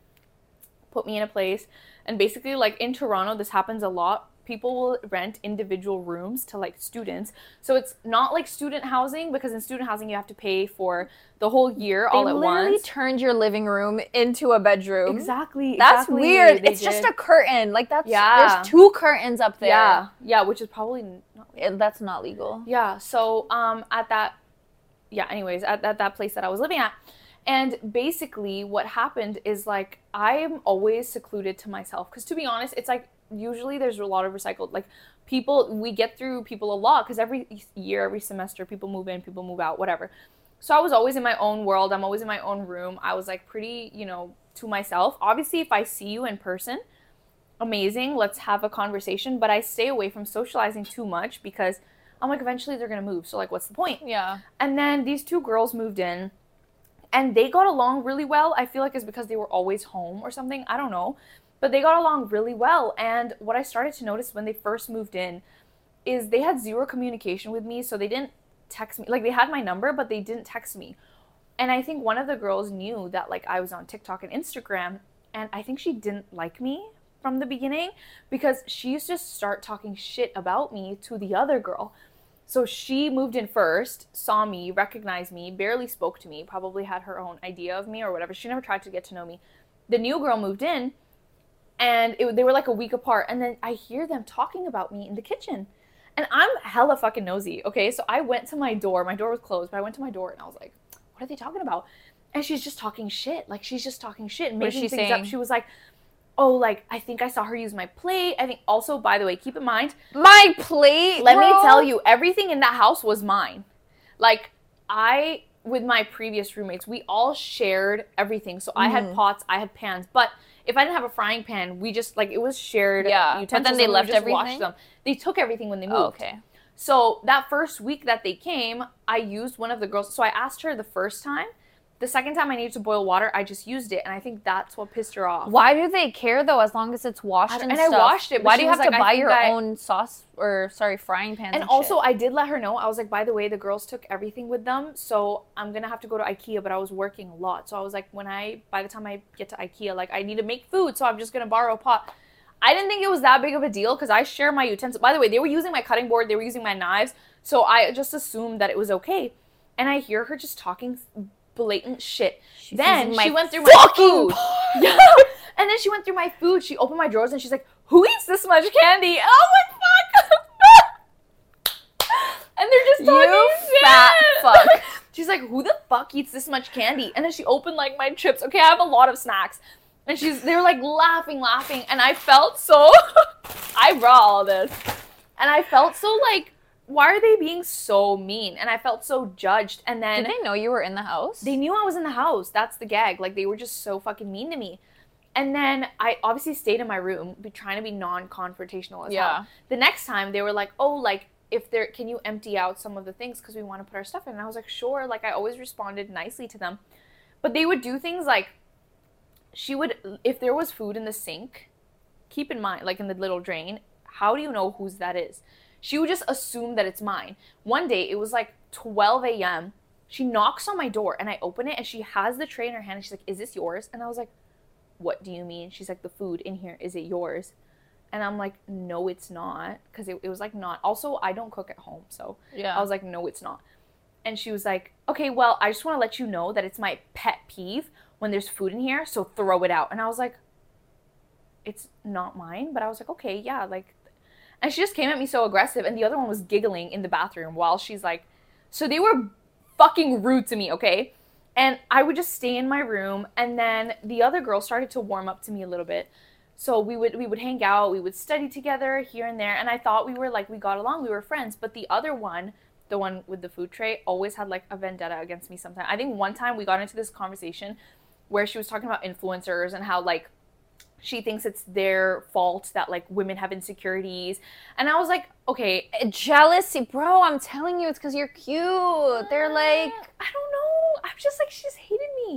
put me in a place, and basically like in Toronto, this happens a lot. People will rent individual rooms to like students. So it's not like student housing, because in student housing you have to pay for the whole year all they at literally once. turned your living room into a bedroom. Exactly. That's exactly, weird. they It's just did. a curtain. Like that's Yeah. there's two curtains up there. Yeah, yeah, which is probably not legal. That's not legal. Yeah, so um, at that, yeah, anyways, at, at that place that I was living at, and basically what happened is like I am always secluded to myself, because to be honest, it's like usually there's a lot of recycled, like people, we get through people a lot, because every year, every semester, people move in, people move out, whatever. So I was always in my own world. I'm always in my own room. I was like pretty, you know, to myself. Obviously, if I see you in person, amazing, let's have a conversation, but I stay away from socializing too much, because I'm like, eventually they're gonna move, so like what's the point? Yeah. And then these two girls moved in, and they got along really well. I feel like it's because they were always home or something, I don't know, but they got along really well. And what I started to notice when they first moved in is they had zero communication with me. So they didn't text me, like they had my number, but they didn't text me. And I think one of the girls knew that like I was on TikTok and Instagram, and I think she didn't like me from the beginning, because she used to start talking shit about me to the other girl. So she moved in first, saw me, recognized me, barely spoke to me, probably had her own idea of me or whatever. She never tried to get to know me. The new girl moved in, and it, they were like a week apart, and then I hear them talking about me in the kitchen. And I'm hella fucking nosy, okay? So I went to my door. My door was closed, but I went to my door, and I was like, what are they talking about? And she's just talking shit. Like, she's just talking shit and What is making she things saying? up. She was like, oh, like, I think I saw her use my plate. I think also, by the way, keep in mind, My plate. let bro. me tell you, everything in that house was mine. Like, I, with my previous roommates, we all shared everything. So I had pots, I had pans. But if I didn't have a frying pan, we just, like, it was shared Yeah, utensils. but then they and we left just washed everything? them. They took everything when they moved. Oh, okay. So that first week that they came, I used one of the girls. So I asked her the first time. The second time I needed to boil water, I just used it. And I think that's what pissed her off. Why do they care though? As long as it's washed I- and, and I stuff. washed it, but Why she do you was have to like, I buy think your I- own sauce or sorry frying pans? And And, also, shit? I did let her know. I was like, by the way, the girls took everything with them, so I'm gonna have to go to IKEA. But I was working a lot, so I was like, when I, by the time I get to IKEA, like I need to make food, so I'm just gonna borrow a pot. I didn't think it was that big of a deal, because I share my utensils. By the way, they were using my cutting board, they were using my knives, so I just assumed that it was okay. And I hear her just talking blatant shit. She Then says, "My she went through my fucking food. Yeah. And then she went through my food. She opened my drawers and she's like, who eats this much candy? Oh my fuck. And they're just talking You shit. fat fuck. She's like, who the fuck eats this much candy? And then she opened like my chips. Okay, I have a lot of snacks. And she's, they were like laughing, laughing. And I felt so, I brought all this. And I felt so like, why are they being so mean? And I felt so judged. And then Did they know you were in the house? they knew I was in the house. That's the gag. Like, they were just so fucking mean to me. And then I obviously stayed in my room, be trying to be non-confrontational as Yeah. hell. The next time, they were like, oh, like, if there, can you empty out some of the things because we want to put our stuff in? And I was like, sure. Like, I always responded nicely to them. But they would do things like, she would, if there was food in the sink, keep in mind, like in the little drain, how do you know whose that is? She would just assume that it's mine. One day, it was like twelve a.m. She knocks on my door, and I open it, and she has the tray in her hand, and she's like, is this yours? And I was like, what do you mean? She's like, the food in here, is it yours? And I'm like, no, it's not, because it, it was like not. Also, I don't cook at home, so Yeah. I was like, no, it's not. And she was like, okay, well, I just want to let you know that it's my pet peeve when there's food in here, so throw it out. And I was like, it's not mine, but I was like, okay, yeah, like, and she just came at me so aggressive, and the other one was giggling in the bathroom while she's like, so they were fucking rude to me, okay? And I would just stay in my room, and then the other girl started to warm up to me a little bit. So we would we would hang out, we would study together here and there, and I thought we were like, we got along, we were friends. But the other one, the one with the food tray, always had like a vendetta against me sometimes. I think one time we got into this conversation where she was talking about influencers and how like she thinks it's their fault that like women have insecurities. And I was like, okay, Jealousy, bro. I'm telling you, it's because you're cute. They're like, I don't know. I'm just like, she just hated me.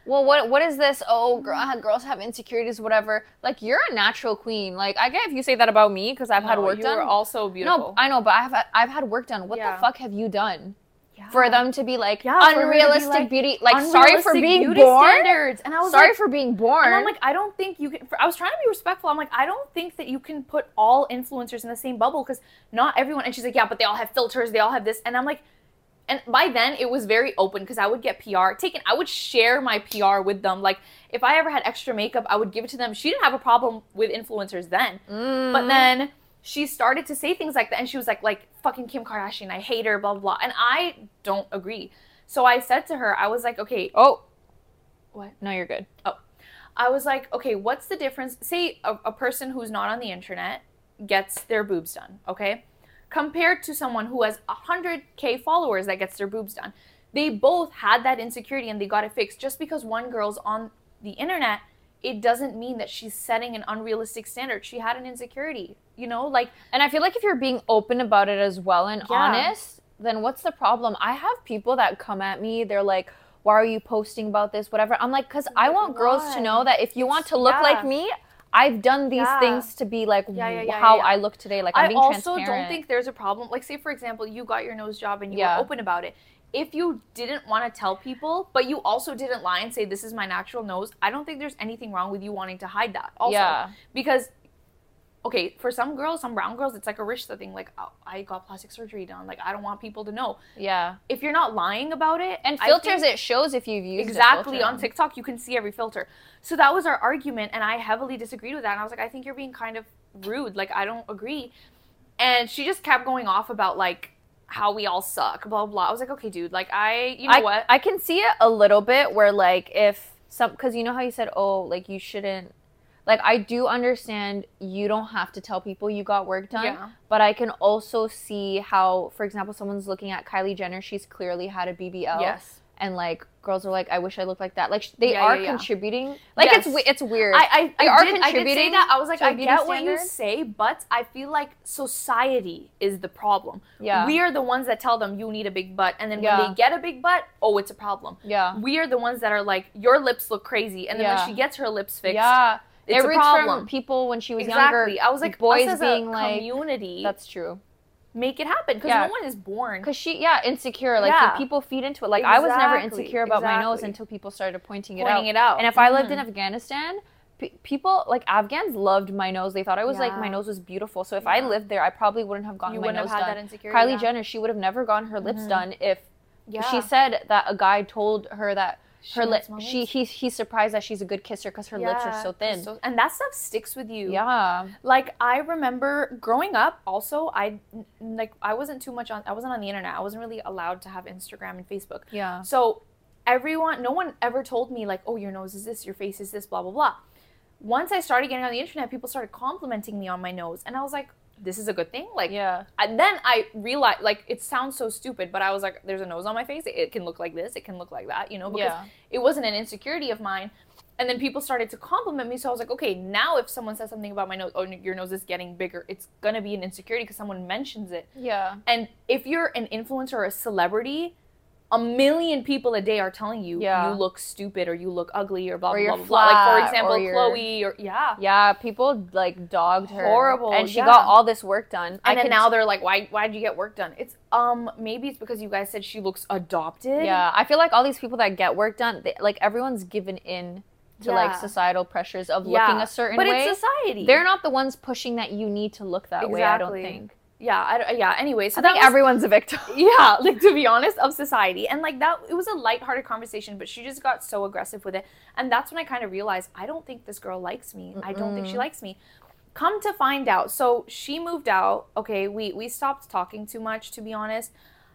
well, what what is this? Oh, girl, girls have insecurities, whatever. Like, you're a natural queen. Like, I get if you say that about me because I've no, had work you done. You were also beautiful. No, I know, but I've had, I've had work done. What yeah. the fuck have you done? Yeah. For them to be like yeah, unrealistic be like, beauty, like sorry for being born. Standards. And I was sorry like, for being born. And I'm like, I don't think you can. For, I was trying to be respectful. I'm like, I don't think that you can put all influencers in the same bubble because not everyone. And she's like, yeah, but they all have filters. They all have this. And I'm like, and by then it was very open because I would get P R taken. I would share my P R with them. Like if I ever had extra makeup, I would give it to them. She didn't have a problem with influencers then, mm. but then. She started to say things like that, and she was like, like, fucking Kim Kardashian, I hate her, blah, blah, blah. And I don't agree. So I said to her, I was like, okay. Oh. What? No, you're good. Oh. I was like, okay, what's the difference? Say a, a person who's not on the internet gets their boobs done, okay? Compared to someone who has one hundred K followers that gets their boobs done. They both had that insecurity, and they got it fixed. Just because one girl's on the internet, it doesn't mean that she's setting an unrealistic standard. She had an insecurity, you know, like, and I feel like if you're being open about it as well and yeah. honest, then what's the problem? I have people that come at me. They're like, why are you posting about this? Whatever. I'm like, cause I want why? girls to know that if you want to look yeah. like me, I've done these yeah. things to be like yeah, yeah, yeah, how yeah. I look today. Like I'm being transparent. I also don't think there's a problem. Like say for example, you got your nose job and you yeah. were open about it. If you didn't want to tell people, but you also didn't lie and say, this is my natural nose, I don't think there's anything wrong with you wanting to hide that also. Yeah. Because, okay, for some girls, some brown girls, it's like a rishta thing. Like, oh, I got plastic surgery done. Like, I don't want people to know. Yeah. If you're not lying about it. And filters, it shows if you've used exactly. On TikTok, you can see every filter. So that was our argument, and I heavily disagreed with that. And I was like, I think you're being kind of rude. Like, I don't agree. And she just kept going off about, like, how we all suck, blah, blah. I was like, okay, dude, like, I, you know I, what? I can see it a little bit where, like, if some, because you know how you said, oh, like, you shouldn't, like, I do understand you don't have to tell people you got work done, yeah. but I can also see how, for example, someone's looking at Kylie Jenner, she's clearly had a B B L. Yes. And, like, girls are like, I wish I looked like that. Like, they yeah, are yeah, yeah. contributing. Like, yes. it's it's weird. I, I, they I are did, contributing. I did say that. I was like, I get what standard. you say, but I feel like society is the problem. Yeah. We are the ones that tell them you need a big butt. And then yeah. when they get a big butt, oh, it's a problem. Yeah. We are the ones that are like, your lips look crazy. And then yeah. when she gets her lips fixed, yeah. it's it a problem. From people when she was exactly. younger. I was like, boys us as being a like, community. That's true. Make it happen because yeah. no one is born. Because she, yeah, insecure. Like yeah. people feed into it. Like exactly. I was never insecure about exactly. my nose until people started pointing it pointing out. it out. And if mm-hmm. I lived in Mm-hmm. Afghanistan, pe- people like Afghans loved my nose. They thought I was yeah. like my nose was beautiful. So if yeah. I lived there, I probably wouldn't have gotten you my wouldn't nose have had done. That insecurity, Kylie yeah. Jenner, she would have never gotten her lips mm-hmm. done if yeah. she said that a guy told her that. She her lip, she he he's surprised that she's a good kisser because her yeah, lips are so thin, so, and that stuff sticks with you. Yeah, like I remember growing up. Also, I like I wasn't too much on. I wasn't on the internet. I wasn't really allowed to have Instagram and Facebook. Yeah. So everyone, no one ever told me like, oh, your nose is this, your face is this, blah blah blah. Once I started getting on the internet, people started complimenting me on my nose, and I was like, this is a good thing. Like, yeah. And then I realized, like, it sounds so stupid, but I was like, there's a nose on my face. It, it can look like this. It can look like that, you know, because yeah. it wasn't an insecurity of mine. And then people started to compliment me. So I was like, okay, now if someone says something about my nose, oh, your nose is getting bigger, it's going to be an insecurity because someone mentions it. Yeah. And if you're an influencer or a celebrity, a million people a day are telling you yeah. you look stupid or you look ugly or blah, or blah, you're blah, flat, blah. Like, for example, or Chloe or, yeah. Yeah, people, like, dogged her. Horrible. And she yeah. got all this work done. And I then could now they're like, why why did you get work done? It's, um, maybe it's because you guys said she looks adopted. Yeah, I feel like all these people that get work done, they, like, everyone's given in to, yeah. like, societal pressures of yeah. looking a certain but way. But it's society. They're not the ones pushing that you need to look that exactly. way, I don't think. Yeah, I, yeah, anyway. So I that think was, everyone's a victim. Yeah, like, to be honest, of society. And, like, that, it was a lighthearted conversation, but she just got so aggressive with it. And that's when I kind of realized, I don't think this girl likes me. Mm-mm. I don't think she likes me. Come to find out, so she moved out. Okay, we, we stopped talking too much, to be honest.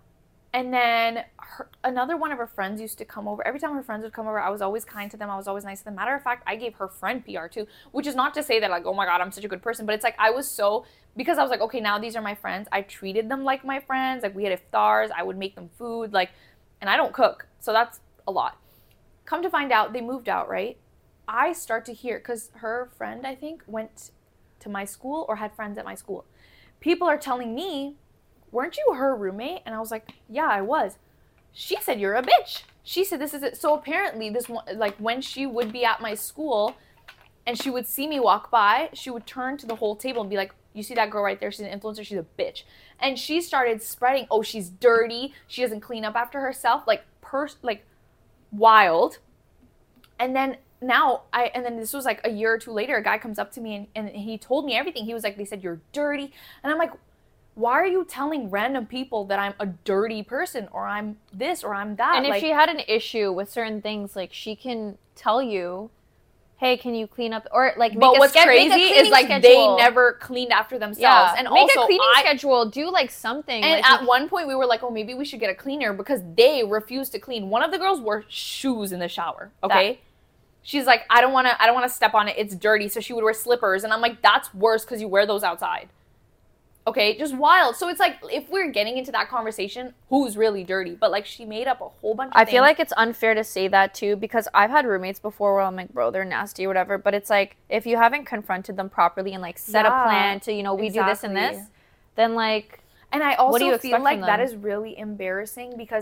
And then her, another one of her friends used to come over. Every time her friends would come over, I was always kind to them. I was always nice to them. Matter of fact, I gave her friend P R too, which is not to say that, like, oh my God, I'm such a good person. But it's like, I was so, because I was like, okay, now these are my friends. I treated them like my friends. Like, we had iftars. I would make them food. Like, and I don't cook. So that's a lot. Come to find out, they moved out, right? I start to hear, because her friend, I think, went to my school or had friends at my school. People are telling me, weren't you her roommate? And I was like, yeah, I was. She said, you're a bitch. She said this is it. So apparently this one, like when she would be at my school and she would see me walk by, she would turn to the whole table and be like, you see that girl right there? She's an influencer. She's a bitch. And she started spreading, oh, she's dirty. She doesn't clean up after herself. Like, pers- like wild. And then now, I and then this was like a year or two later, a guy comes up to me and, and he told me everything. He was like, they said, you're dirty. And I'm like, why are you telling random people that I'm a dirty person or I'm this or I'm that? And if like, she had an issue with certain things, like, she can tell you, hey, can you clean up? Or, like, make but a what's ske- crazy make a is, cleaning like, schedule. they never cleaned after themselves. Yeah. And make also, a cleaning I, schedule. Do, like, something. And like, at one point, we were like, oh, maybe we should get a cleaner because they refused to clean. One of the girls wore shoes in the shower, okay? That. She's like, I don't want to I don't want to step on it. It's dirty. So she would wear slippers. And I'm like, that's worse because you wear those outside. Okay, just wild. So it's like, if we're getting into that conversation, who's really dirty? But like, she made up a whole bunch of I things. feel like it's unfair to say that too, because I've had roommates before where I'm like, bro, they're nasty or whatever. But it's like, if you haven't confronted them properly and like set yeah, a plan to, you know, we exactly. do this and this, then like, and I also what do you feel like from that them? is really embarrassing because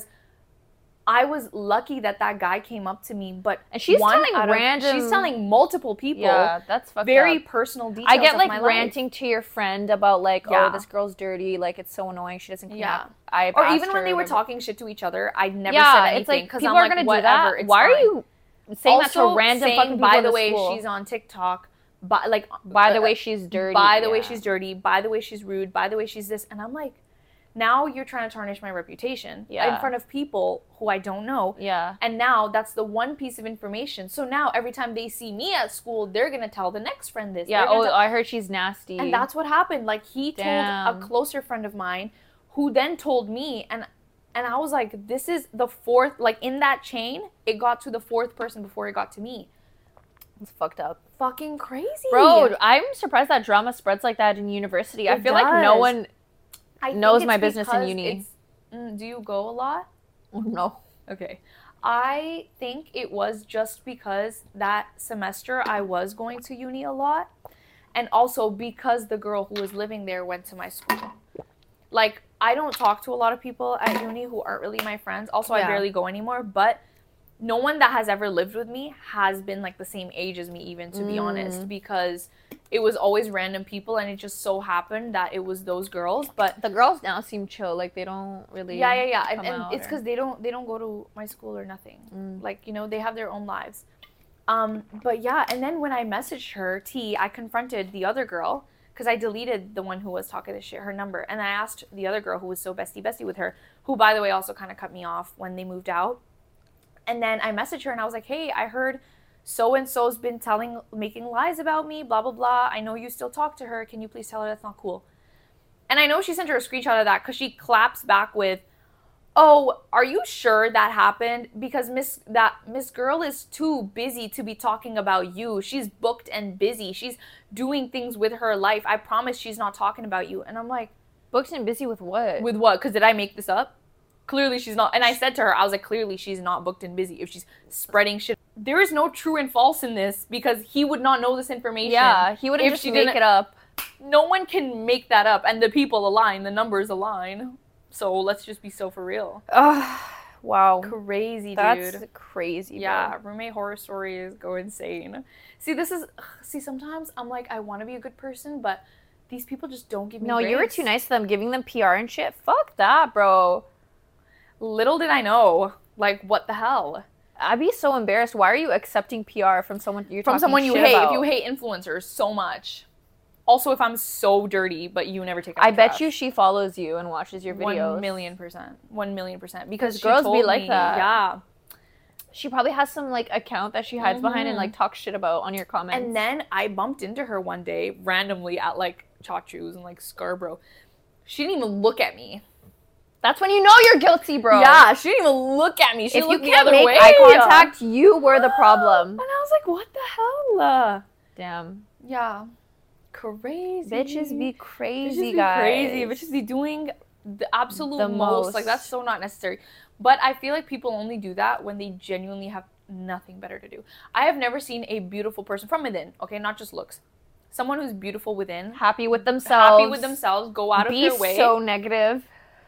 I was lucky that that guy came up to me, but and she's one telling out of, random, she's telling multiple people, yeah, that's fucked very up. personal details. I get of like my ranting life. to your friend about like, yeah. oh, this girl's dirty, like it's so annoying, she doesn't clean yeah. up. I've or asked even when her, they were whatever. talking shit to each other, I never yeah, said anything it's like because people I'm are like, gonna whatever. do that. It's Why fine. are you saying that to Also random saying, fucking people by in the the way, school? she's on TikTok. By like, by the uh, way she's dirty. By the yeah. way she's dirty. By the way she's rude. By the way she's this. And I'm like, now you're trying to tarnish my reputation yeah. in front of people who I don't know. Yeah. And now that's the one piece of information. So now every time they see me at school, they're going to tell the next friend this. Yeah, oh, tell- I heard she's nasty. And that's what happened. Like, he Damn. told a closer friend of mine who then told me, and and I was like, this is the fourth, like, in that chain, it got to the fourth person before it got to me. It's fucked up. Fucking crazy. Bro, I'm surprised that drama spreads like that in university. It I feel does. like no one I knows think my it's business in because uni. it's- Mm, do you go a lot? No. Okay. I think it was just because that semester I was going to uni a lot, and also because the girl who was living there went to my school. Like, I don't talk to a lot of people at uni who aren't really my friends. Also, Yeah. I barely go anymore, but no one that has ever lived with me has been like the same age as me, even, to be Mm. honest, because it was always random people, and it just so happened that it was those girls. But The girls now seem chill. Like, they don't really yeah, yeah, yeah. And, come and out it's or- because they don't they don't go to my school or nothing. Mm. Like, you know, they have their own lives. Um, but yeah, and then when I messaged her, T, I confronted the other girl because I deleted the one who was talking this shit, her number, and I asked the other girl who was so bestie bestie with her, who, by the way, also kind of cut me off when they moved out. And then I messaged her and I was like, hey, I heard so-and-so's been telling, making lies about me, blah, blah, blah. I know you still talk to her. Can you please tell her that's not cool? And I know she sent her a screenshot of that because she claps back with, oh, are you sure that happened? Because Miss that Miss Girl is too busy to be talking about you. She's booked and busy. She's doing things with her life. I promise she's not talking about you. And I'm like, booked and busy with what? with what? Because did I make this up? Clearly she's not. And I said to her, I was like, clearly she's not booked and busy if she's spreading shit. There is no true and false in this because he would not know this information. Yeah, he wouldn't if just she make didn't- it up. No one can make that up. And the people align, the numbers align. So let's just be so for real. Ugh, wow. Crazy, dude. That's crazy, bro. Yeah, roommate horror stories go insane. See, this is, see, sometimes I'm like, I want to be a good person, but these people just don't give me No, you were grace. too nice to them, giving them P R and shit. Fuck that, bro. Little did I know, like, what the hell? I'd be so embarrassed. Why are you accepting P R from someone you're From talking someone you shit hate, about? if you hate influencers so much. Also, if I'm so dirty, but you never take out I the bet trash. you she follows you and watches your videos. One million percent. One million percent. Because she girls be told like me- that. Yeah. She probably has some like account that she hides behind and Mhm. like talks shit about on your comments. And then I bumped into her one day randomly at like Chachu's and like Scarborough. She didn't even look at me. that's when you know you're guilty, bro. Yeah, she didn't even look at me. She If you looked the can't other make way. eye contact, you were the problem. And I was like, what the hell? Damn. Yeah. Crazy. Bitches be Bitches crazy, be guys. crazy. Bitches be doing the absolute The most. Like, most. that's so not necessary. But I feel like people only do that when they genuinely have nothing better to do. I have never seen a beautiful person from within, okay, not just looks. Someone who's beautiful within, Happy with themselves. happy with themselves, go out Be of their way. so negative.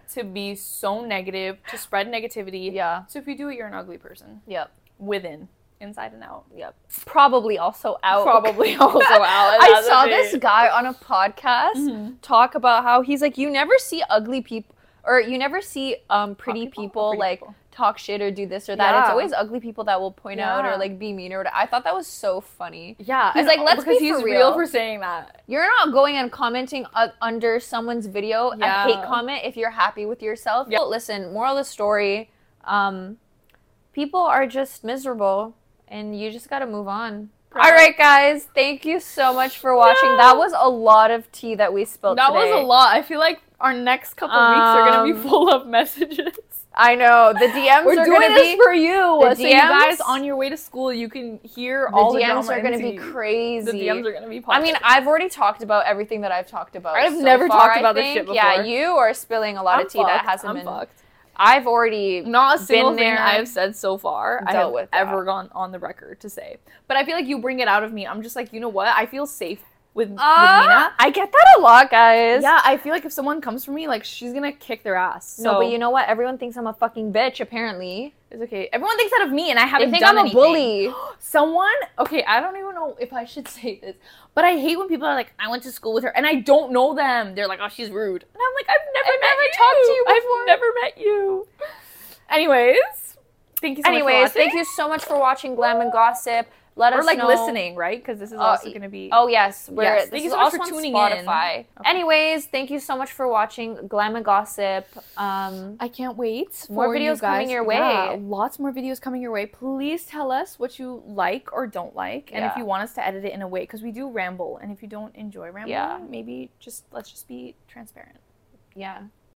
to be so negative, to spread negativity. Yeah. So if you do it, you're an ugly person. Yep. Within. Inside and out. Yep. Probably also out. Probably also out. I saw this guy on a podcast mm-hmm. talk about how he's like, you never see ugly people, or you never see um pretty people, people pretty like people. talk shit or do this or that. Yeah. It's always ugly people that will point yeah. out or like be mean or whatever. I thought that was so funny. Yeah. He's like, let's because be he's for real. real for saying that. You're not going and commenting uh, under someone's video yeah. a hate comment if you're happy with yourself. Yeah. Listen, moral of the story, um, people are just miserable. And you just gotta move on. Right. All right, guys. Thank you so much for watching. Yeah. That was a lot of tea that we spilled that today. was a lot. I feel like our next couple um, weeks are gonna be full of messages. I know. The D Ms We're are doing gonna this be for you. The so D Ms, you guys on your way to school, you can hear the all D the Ms drama are gonna and be tea. crazy. The D Ms are gonna be. I mean, I've already talked about everything that I've talked about. I've so never far, talked about I this shit before. Yeah, you are spilling a lot I'm of tea that fucked. hasn't I'm been. Fucked. I've already not a single been thing there. I have said so far I have with ever that. gone on the record to say. But I feel like you bring it out of me. I'm just like, you know what? I feel safe with, uh, with Mina. I get that a lot, guys. Yeah, I feel like if someone comes for me, like she's gonna kick their ass. So. No, but you know what? Everyone thinks I'm a fucking bitch. Apparently, it's okay. Everyone thinks that of me, and I haven't they think done I'm anything. a bully. Someone, okay, I don't even know if I should say this, but I hate when people are like, I went to school with her, and I don't know them. They're like, oh, she's rude, and I'm like, I've never I've met never you. talked to you before. I've never met you. Anyways, thank you so Anyways, much for watching. thank you so much for watching Glam and Gossip. Let or us like know. listening, right? Because this is Uh, also going to be. Oh yes, we're, Yes, this thank you is so much also for on tuning Spotify. in. Okay. Anyways, thank you so much for watching Glam and Gossip. Um, I can't wait. More for videos you guys. coming your way. Yeah, lots more videos coming your way. Please tell us what you like or don't like, and Yeah. if you want us to edit it in a way, because we do ramble, and if you don't enjoy rambling, Yeah. maybe just let's just be transparent. yeah.